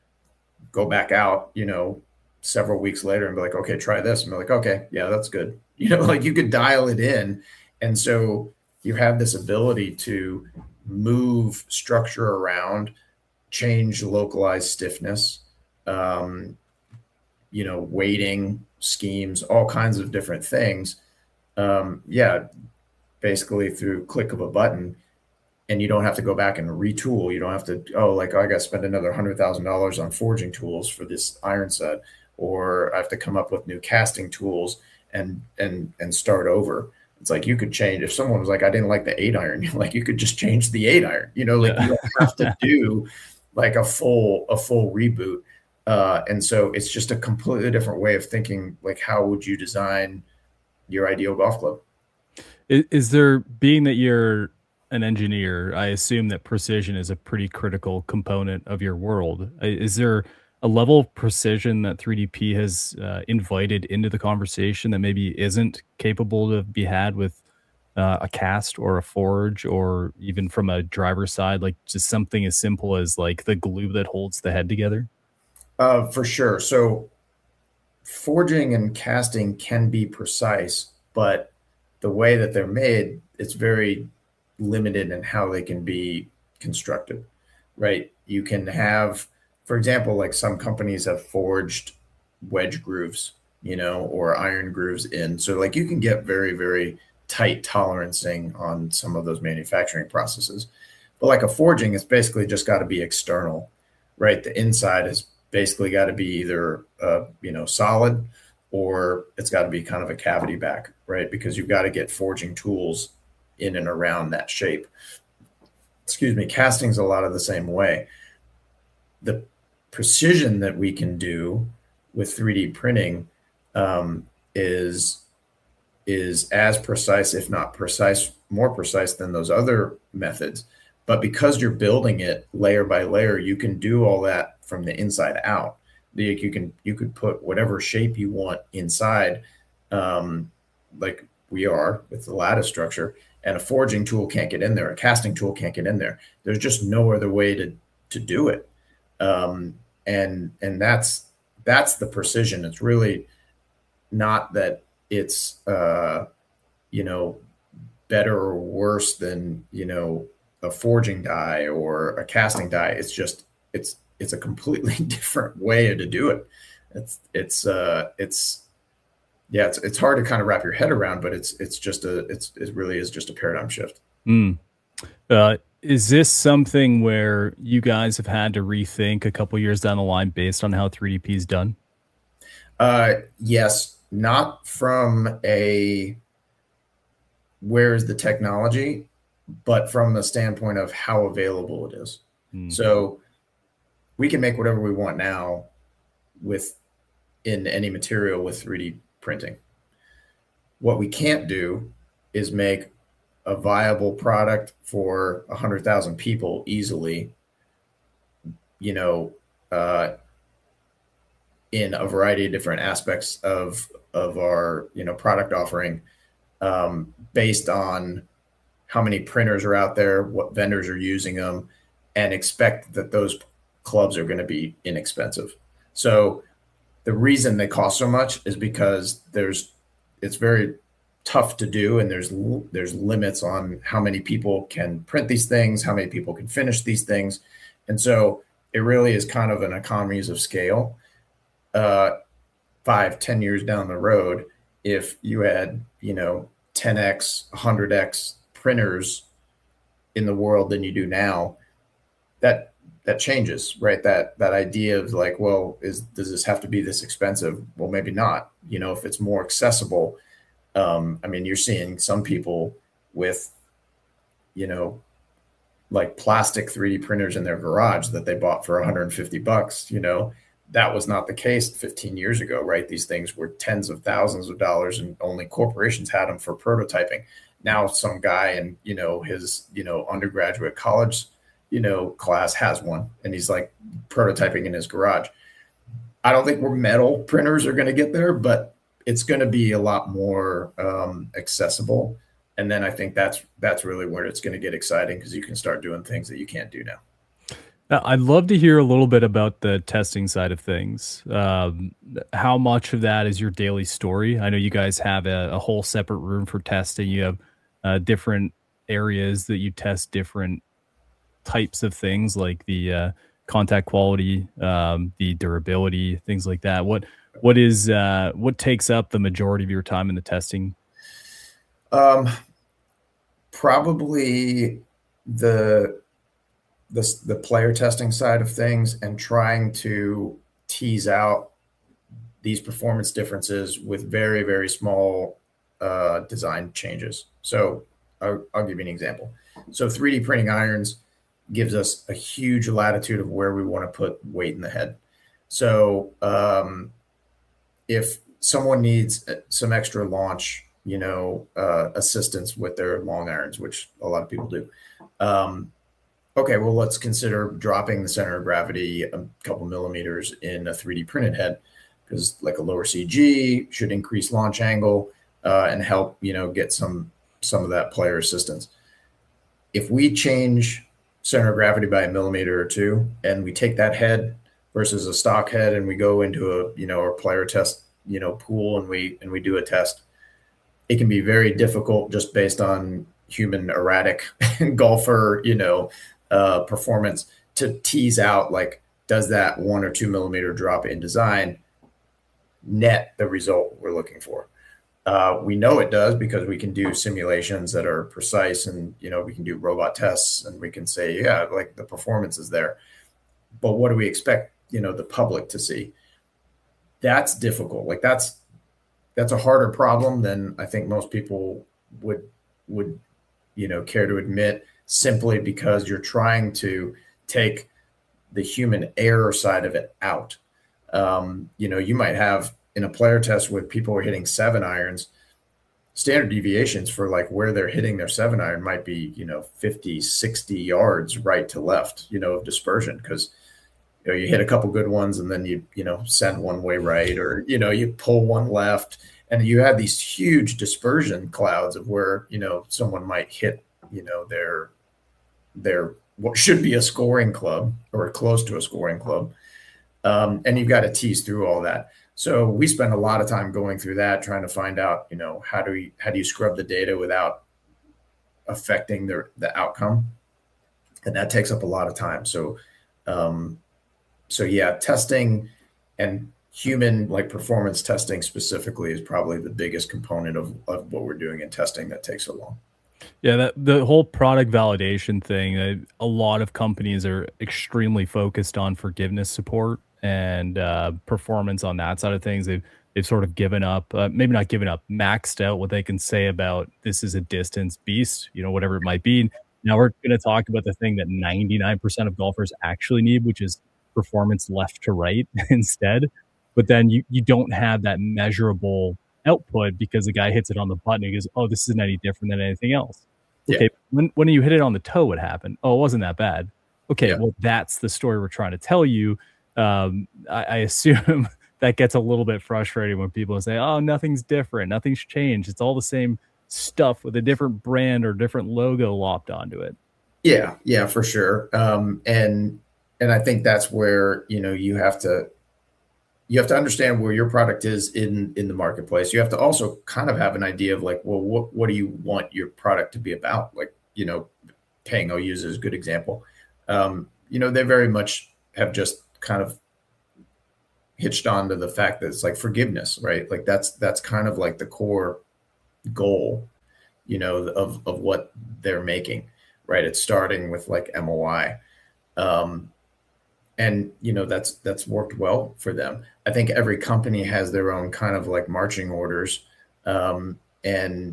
[SPEAKER 4] Go back out, you know, several weeks later and be like, okay, try this. And be like, okay, yeah, that's good. You know, like you could dial it in. And so you have this ability to move structure around, change localized stiffness, um, you know, weighting schemes, all kinds of different things. Um, yeah, basically through click of a button, and you don't have to go back and retool. You don't have to, oh, like, oh, I got to spend another one hundred thousand dollars on forging tools for this iron set, or I have to come up with new casting tools and and and start over. It's like you could change. If someone was like, I didn't like the eight iron, like you could just change the eight iron. You know, like yeah. You don't have to do like a full a full reboot. Uh, and so it's just a completely different way of thinking. Like, how would you design your ideal golf club?
[SPEAKER 3] Is, is there, being that you're an engineer, I assume that precision is a pretty critical component of your world. Is there a level of precision that three D P has uh, invited into the conversation that maybe isn't capable to be had with uh, a cast or a forge, or even from a driver's side, like just something as simple as like the glue that holds the head together?
[SPEAKER 4] Uh, for sure. So forging and casting can be precise, but the way that they're made, it's very limited in how they can be constructed, right? You can have, for example, like some companies have forged wedge grooves, you know, or iron grooves in. So like you can get very, very tight tolerancing on some of those manufacturing processes. But like a forging, it's basically just got to be external, right? The inside has basically got to be either, uh, you know, solid, or it's got to be kind of a cavity back, right? Because you've got to get forging tools in and around that shape. Excuse me, casting's a lot of the same way. The precision that we can do with three D printing um, is, is as precise, if not precise, more precise than those other methods. But because you're building it layer by layer, you can do all that from the inside out. You can you could put whatever shape you want inside, um, like we are with the lattice structure, and a forging tool can't get in there. A casting tool can't get in there. There's just no other way to to do it, um, and and that's that's the precision. It's really not that it's uh, you know, better or worse than, you know, a forging die or a casting die. It's just it's it's a completely different way to do it. It's, it's, uh, it's, yeah, it's, it's hard to kind of wrap your head around, but it's, it's just a, it's, it really is just a paradigm shift.
[SPEAKER 3] Mm. Uh, is this something where you guys have had to rethink a couple years down the line based on how three D P is done?
[SPEAKER 4] Uh, yes, not from a, where's the technology, but from the standpoint of how available it is. Mm. So we can make whatever we want now with in any material with three D printing. What we can't do is make a viable product for a hundred thousand people easily, you know, uh, in a variety of different aspects of, of our, you know, product offering, um, based on how many printers are out there, what vendors are using them, and expect that those clubs are going to be inexpensive. So the reason they cost so much is because there's, it's very tough to do. And there's, there's limits on how many people can print these things, how many people can finish these things. And so it really is kind of an economies of scale. Uh, five, ten years down the road, if you had, you know, ten X, one hundred X printers in the world than you do now, that that changes, right? That that idea of like, well, is does this have to be this expensive? Well, maybe not. You know, if it's more accessible, um, I mean, you're seeing some people with, you know, like plastic three D printers in their garage that they bought for one hundred fifty bucks. You know, that was not the case fifteen years ago, right? These things were tens of thousands of dollars, and only corporations had them for prototyping. Now, some guy in, you know, his, you know, undergraduate college, you know, class has one, and he's like prototyping in his garage. I don't think we're metal printers are going to get there, but it's going to be a lot more um, accessible. And then I think that's that's really where it's going to get exciting, because you can start doing things that you can't do now.
[SPEAKER 3] Now, I'd love to hear a little bit about the testing side of things. Um, how much of that is your daily story? I know you guys have a, a whole separate room for testing. You have uh, different areas that you test different types of things, like the uh, contact quality, um, the durability, things like that. What what is uh, what takes up the majority of your time in the testing?
[SPEAKER 4] Um, probably the the the player testing side of things, and trying to tease out these performance differences with very very small uh, design changes. So I'll, I'll give you an example. So three D printing irons gives us a huge latitude of where we want to put weight in the head. So um, if someone needs some extra launch, you know, uh, assistance with their long irons, which a lot of people do. Um, okay, well, let's consider dropping the center of gravity a couple millimeters in a three D printed head, because like a lower C G should increase launch angle uh, and help, you know, get some some of that player assistance. If we change center of gravity by a millimeter or two, and we take that head versus a stock head, and we go into a, you know, our player test, you know, pool, and we and we do a test, it can be very difficult just based on human erratic golfer, you know, uh, performance to tease out, like, does that one or two millimeter drop in design net the result we're looking for? Uh, we know it does, because we can do simulations that are precise, and, you know, we can do robot tests, and we can say, yeah, like the performance is there. But what do we expect, you know, the public to see? That's difficult. Like that's, that's a harder problem than I think most people would, would, you know, care to admit, simply because you're trying to take the human error side of it out. Um, you know, you might have in a player test where people are hitting seven irons, standard deviations for like where they're hitting their seven iron might be, you know, fifty, sixty yards right to left, you know, of dispersion. Because, you know, you hit a couple good ones, and then you, you know, send one way right, or, you know, you pull one left, and you have these huge dispersion clouds of where, you know, someone might hit, you know, their, their, what should be a scoring club, or close to a scoring club. Um, and you've got to tease through all that. So we spend a lot of time going through that, trying to find out, you know, how do we, how do you scrub the data without affecting the, the outcome? And that takes up a lot of time. So, um, so yeah, testing and human like performance testing specifically is probably the biggest component of, of what we're doing in testing that takes so long.
[SPEAKER 3] Yeah, that the whole product validation thing, uh, a lot of companies are extremely focused on forgiveness support and uh, performance on that side of things. They've they've sort of given up, uh, maybe not given up, maxed out what they can say about this is a distance beast, you know, whatever it might be. Now we're going to talk about the thing that ninety-nine percent of golfers actually need, which is performance left to right instead. But then you you don't have that measurable output, because the guy hits it on the button and he goes, oh, this isn't any different than anything else.
[SPEAKER 4] Yeah.
[SPEAKER 3] Okay, when, when you hit it on the toe, what happened? Oh, it wasn't that bad. Okay,
[SPEAKER 4] Yeah.
[SPEAKER 3] well, that's the story we're trying to tell you. Um, I, I assume that gets a little bit frustrating when people say, oh, nothing's different, nothing's changed. It's all the same stuff with a different brand or different logo lopped onto it.
[SPEAKER 4] Yeah, yeah, for sure. Um, and and I think that's where, you know, you have to you have to understand where your product is in in the marketplace. You have to also kind of have an idea of like, well, what what do you want your product to be about? Like, you know, paying, I'll use as a good example. Um, you know, they very much have just kind of hitched on to the fact that it's like forgiveness, right? Like that's that's kind of like the core goal, you know, of of what they're making, right? It's starting with like M O I. Um, and you know, that's that's worked well for them. I think every company has their own kind of like marching orders. Um, and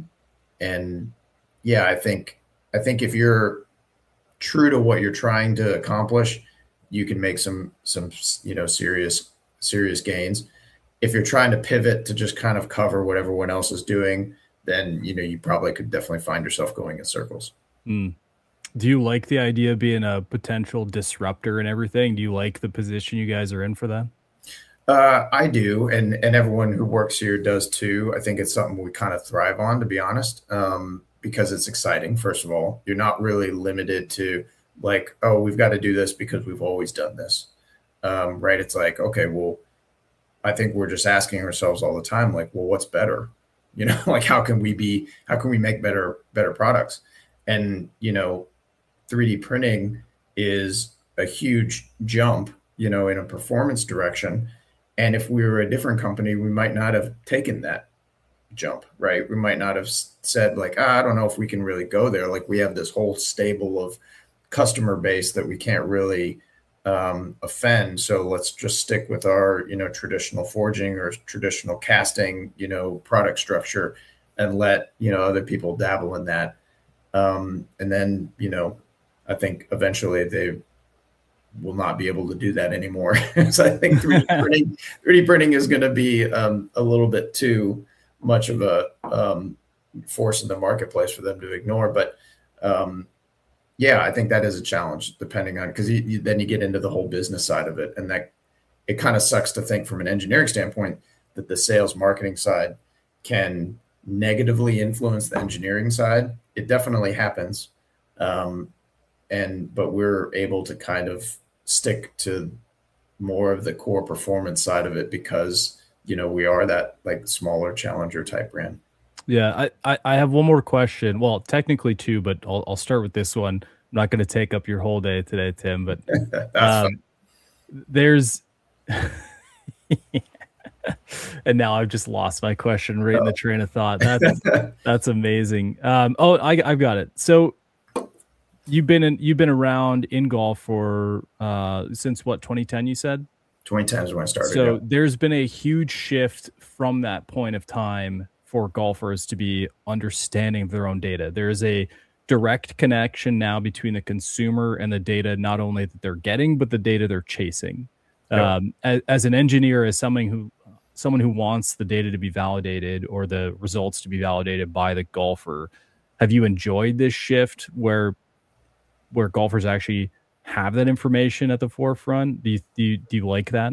[SPEAKER 4] and yeah, I think I think if you're true to what you're trying to accomplish, you can make some some you know serious serious gains. If you're trying to pivot to just kind of cover what everyone else is doing, then you know you probably could definitely find yourself going in circles.
[SPEAKER 3] Mm. Do you like the idea of being a potential disruptor and everything? Do you like the position you guys are in for that?
[SPEAKER 4] Uh, I do, and and everyone who works here does too. I think it's something we kind of thrive on, to be honest, um, because it's exciting. First of all, you're not really limited to like, oh, we've got to do this because we've always done this, um, right? It's like, okay, well, I think we're just asking ourselves all the time, like, well, what's better? You know, like how can we be? How can we make better better products? And you know, three D printing is a huge jump, you know, in a performance direction. And if we were a different company, we might not have taken that jump, right? We might not have said like, ah, I don't know if we can really go there. Like we have this whole stable of customer base that we can't really um, offend. So let's just stick with our, you know, traditional forging or traditional casting, you know, product structure and let, you know, other people dabble in that. Um, and then, you know, I think eventually they will not be able to do that anymore. So I think three D printing, three D printing is going to be um, a little bit too much of a um, force in the marketplace for them to ignore. But um, yeah, I think that is a challenge depending on, because you, you, then you get into the whole business side of it. And that it kind of sucks to think from an engineering standpoint that the sales marketing side can negatively influence the engineering side. It definitely happens. Um, and, but we're able to kind of stick to more of the core performance side of it because, you know, we are that like smaller challenger type brand.
[SPEAKER 3] Yeah. I, I, I have one more question. Well, technically two, but I'll, I'll start with this one. I'm not going to take up your whole day today, Tim, but um, there's, and now I've just lost my question right oh. in the train of thought. That's, that's amazing. Um, oh, I, I've got it. So, You've been in, you've been around in golf for uh, since what, twenty ten? You said
[SPEAKER 4] twenty ten is when I started.
[SPEAKER 3] So
[SPEAKER 4] yeah.
[SPEAKER 3] There's been a huge shift from that point of time for golfers to be understanding their own data. There is a direct connection now between the consumer and the data, not only that they're getting, but the data they're chasing. Yeah. Um, as, as an engineer, as someone who someone who wants the data to be validated or the results to be validated by the golfer, have you enjoyed this shift where where golfers actually have that information at the forefront? Do you, do you, do you like that?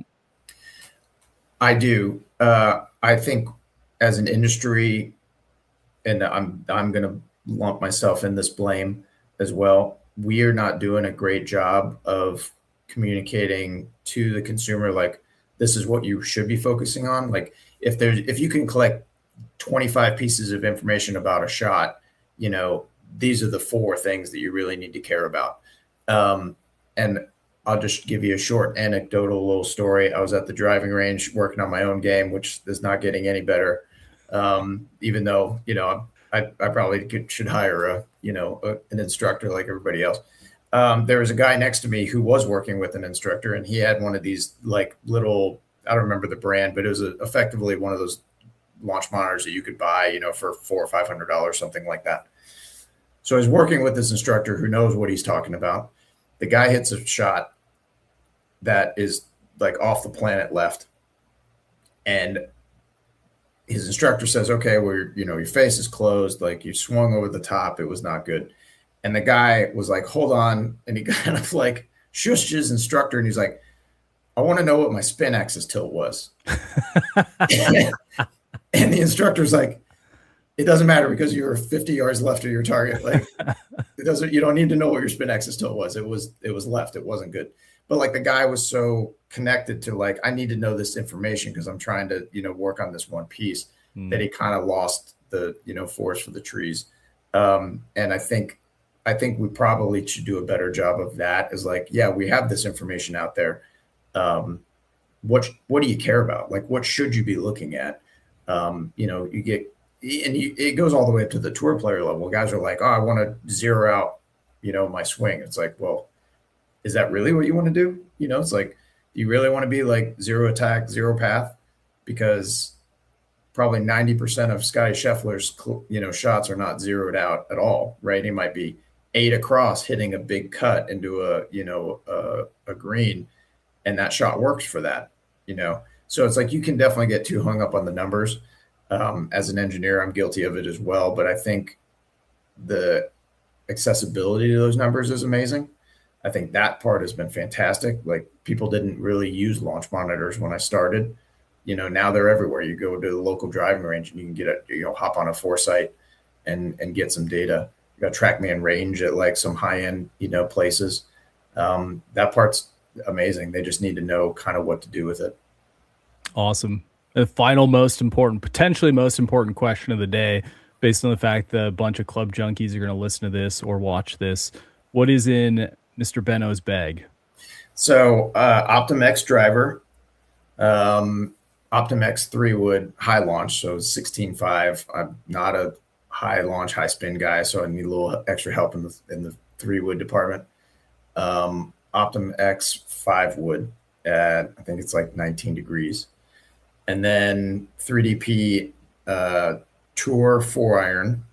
[SPEAKER 4] I do. Uh, I think as an industry, and I'm, I'm going to lump myself in this blame as well, we are not doing a great job of communicating to the consumer, like, this is what you should be focusing on. Like if there's, if you can collect twenty-five pieces of information about a shot, you know, these are the four things that you really need to care about. Um, and I'll just give you a short anecdotal little story. I was at the driving range working on my own game, which is not getting any better. Um, even though, you know, I, I probably could, should hire a, you know, a, an instructor like everybody else. Um, there was a guy next to me who was working with an instructor, and he had one of these like little, I don't remember the brand, but it was a, effectively one of those launch monitors that you could buy, you know, for four or five hundred dollars, something like that. So I was working with this instructor who knows what he's talking about. The guy hits a shot that is like off the planet left. And his instructor says, okay, well, you know, your face is closed. Like you swung over the top. It was not good. And the guy was like, hold on. And he kind of like shushed his instructor. And he's like, I want to know what my spin axis tilt was. and, and the instructor's like, it doesn't matter because you're fifty yards left of your target. Like it doesn't, you don't need to know what your spin axis tilt was. It was, it was left. It wasn't good. But like the guy was so connected to like, I need to know this information because I'm trying to, you know, work on this one piece mm. that he kind of lost the, you know, forest for the trees. Um, and I think I think we probably should do a better job of that. Is like, yeah, we have this information out there. Um, what what do you care about? Like, what should you be looking at? Um, you know, you get, and you, it goes all the way up to the tour player level. Guys are like, oh, I want to zero out, you know, my swing. It's like, well, is that really what you want to do? You know, it's like, do you really want to be like zero attack, zero path? Because probably ninety percent of Scotty Scheffler's, you know, shots are not zeroed out at all, right? He might be eight across hitting a big cut into a, you know, a, a green, and that shot works for that, you know? So it's like, you can definitely get too hung up on the numbers. Um, as an engineer, I'm guilty of it as well, but I think the accessibility to those numbers is amazing. I think that part has been fantastic. Like, people didn't really use launch monitors when I started. You know, now they're everywhere. You go to the local driving range and you can get a, you know, hop on a Foresight and and get some data. You got TrackMan range at like some high end, you know, places. Um, that part's amazing. They just need to know kind of what to do with it.
[SPEAKER 3] Awesome. The final most important, potentially most important question of the day, based on the fact that a bunch of club junkies are going to listen to this or watch this. What is in Mister Benno's bag?
[SPEAKER 4] So uh, OptimX driver, um, OptimX three wood high launch, so sixteen five. I'm not a high launch, high spin guy, so I need a little extra help in the in the three wood department. Um, OptimX five wood at, I think it's like nineteen degrees. And then three D P uh, Tour four iron,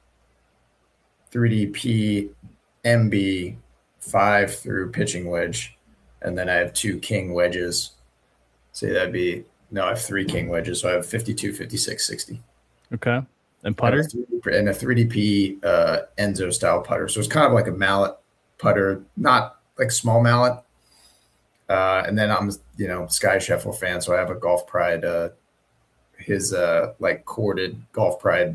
[SPEAKER 4] three D P M B five through pitching wedge, and then I have two king wedges. So that'd be, no, I have three king wedges. So I have fifty-two, fifty-six, sixty.
[SPEAKER 3] Okay. And putter?
[SPEAKER 4] And a three D P uh, Enzo style putter. So it's kind of like a mallet putter, not like small mallet. Uh, and then I'm, you know, Sky Scheffler fan, so I have a Golf Pride, uh, his uh, like corded Golf Pride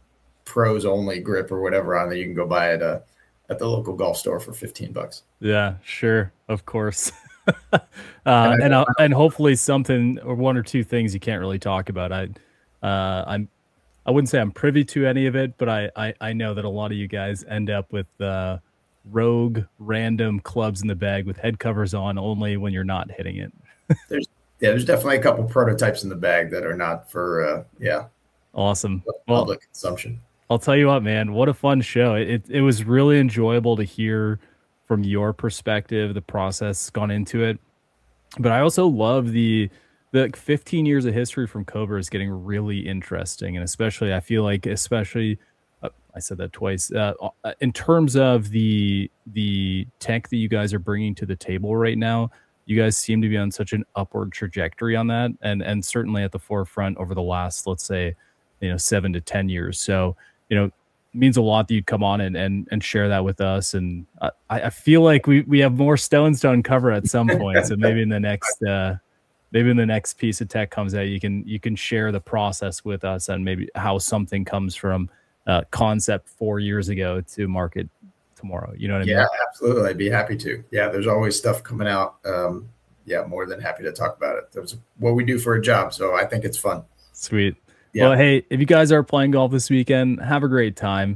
[SPEAKER 4] pros only grip or whatever on that you can go buy at a at the local golf store for fifteen bucks.
[SPEAKER 3] Yeah, sure, of course. uh, and and, uh, and hopefully something or one or two things you can't really talk about. I uh, I'm I wouldn't say I'm privy to any of it, but I I, I know that a lot of you guys end up with uh, rogue random clubs in the bag with head covers on only when you're not hitting it.
[SPEAKER 4] There's yeah, there's definitely a couple prototypes in the bag that are not for uh, yeah,
[SPEAKER 3] awesome
[SPEAKER 4] public
[SPEAKER 3] well,
[SPEAKER 4] consumption.
[SPEAKER 3] I'll tell you what, man, what a fun show. It, it it was really enjoyable to hear from your perspective, the process gone into it. But I also love the the fifteen years of history from Cobra is getting really interesting. And especially, I feel like, especially, uh, I said that twice, uh, in terms of the the tech that you guys are bringing to the table right now, you guys seem to be on such an upward trajectory on that. And, and certainly at the forefront over the last, let's say, you know, seven to ten years. So, you know, it means a lot that you'd come on and, and, and share that with us. And I, I feel like we, we have more stones to uncover at some point. So maybe in the next, uh, maybe in the next piece of tech comes out, you can, you can share the process with us and maybe how something comes from uh concept four years ago to market tomorrow. You know what I mean?
[SPEAKER 4] Yeah, absolutely. I'd be happy to. Yeah. There's always stuff coming out. Um, yeah. More than happy to talk about it. That's what we do for a job. So I think it's fun.
[SPEAKER 3] Sweet.
[SPEAKER 4] Yeah.
[SPEAKER 3] Well, hey, if you guys are playing golf this weekend, have a great time.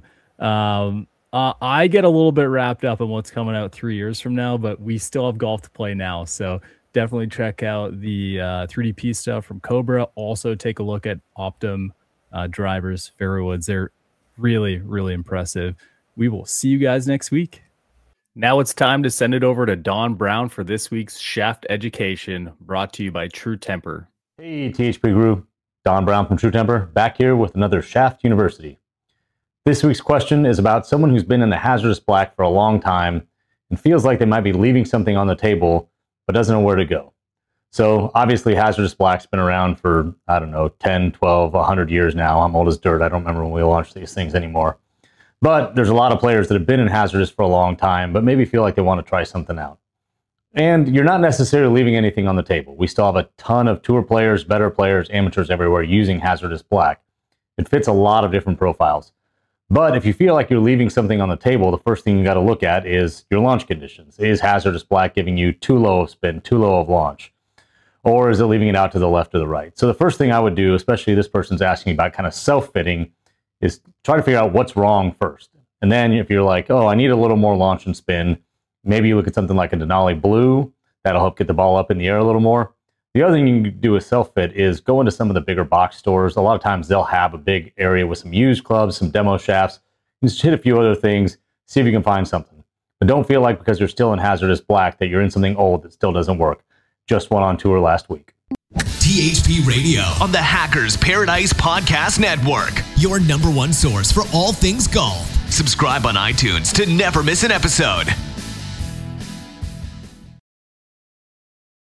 [SPEAKER 3] Um, uh, I get a little bit wrapped up in what's coming out three years from now, but we still have golf to play now. So definitely check out the uh, three D P stuff from Cobra. Also take a look at Optim uh, drivers, Fairwoods. They're really, really impressive. We will see you guys next week. Now it's time to send it over to Don Brown for this week's Shaft Education, brought to you by True Temper.
[SPEAKER 5] Hey, T H P Group. Don Brown from True Temper, back here with another Shaft University. This week's question is about someone who's been in the hazardous black for a long time and feels like they might be leaving something on the table, but doesn't know where to go. So obviously hazardous black's been around for, I don't know, ten, twelve, one hundred years now. I'm old as dirt. I don't remember when we launched these things anymore. But there's a lot of players that have been in hazardous for a long time, but maybe feel like they want to try something out. And you're not necessarily leaving anything on the table. We still have a ton of tour players, better players, amateurs everywhere using hazardous black. It fits a lot of different profiles. But if you feel like you're leaving something on the table, the first thing you got to look at is your launch conditions. Is hazardous black giving you too low of spin, too low of launch? Or is it leaving it out to the left or the right? So the first thing I would do, especially this person's asking about kind of self-fitting, is try to figure out what's wrong first. And then if you're like, oh, I need a little more launch and spin, maybe you look at something like a Denali Blue. That'll help get the ball up in the air a little more. The other thing you can do with self-fit is go into some of the bigger box stores. A lot of times they'll have a big area with some used clubs, some demo shafts. You just hit a few other things, see if you can find something. But don't feel like because you're still in hazardous black that you're in something old that still doesn't work. Just went on tour last week.
[SPEAKER 1] T H P Radio,
[SPEAKER 2] On the Hackers Paradise Podcast Network.
[SPEAKER 1] your number one source for all things golf.
[SPEAKER 2] Subscribe on iTunes to never miss an episode.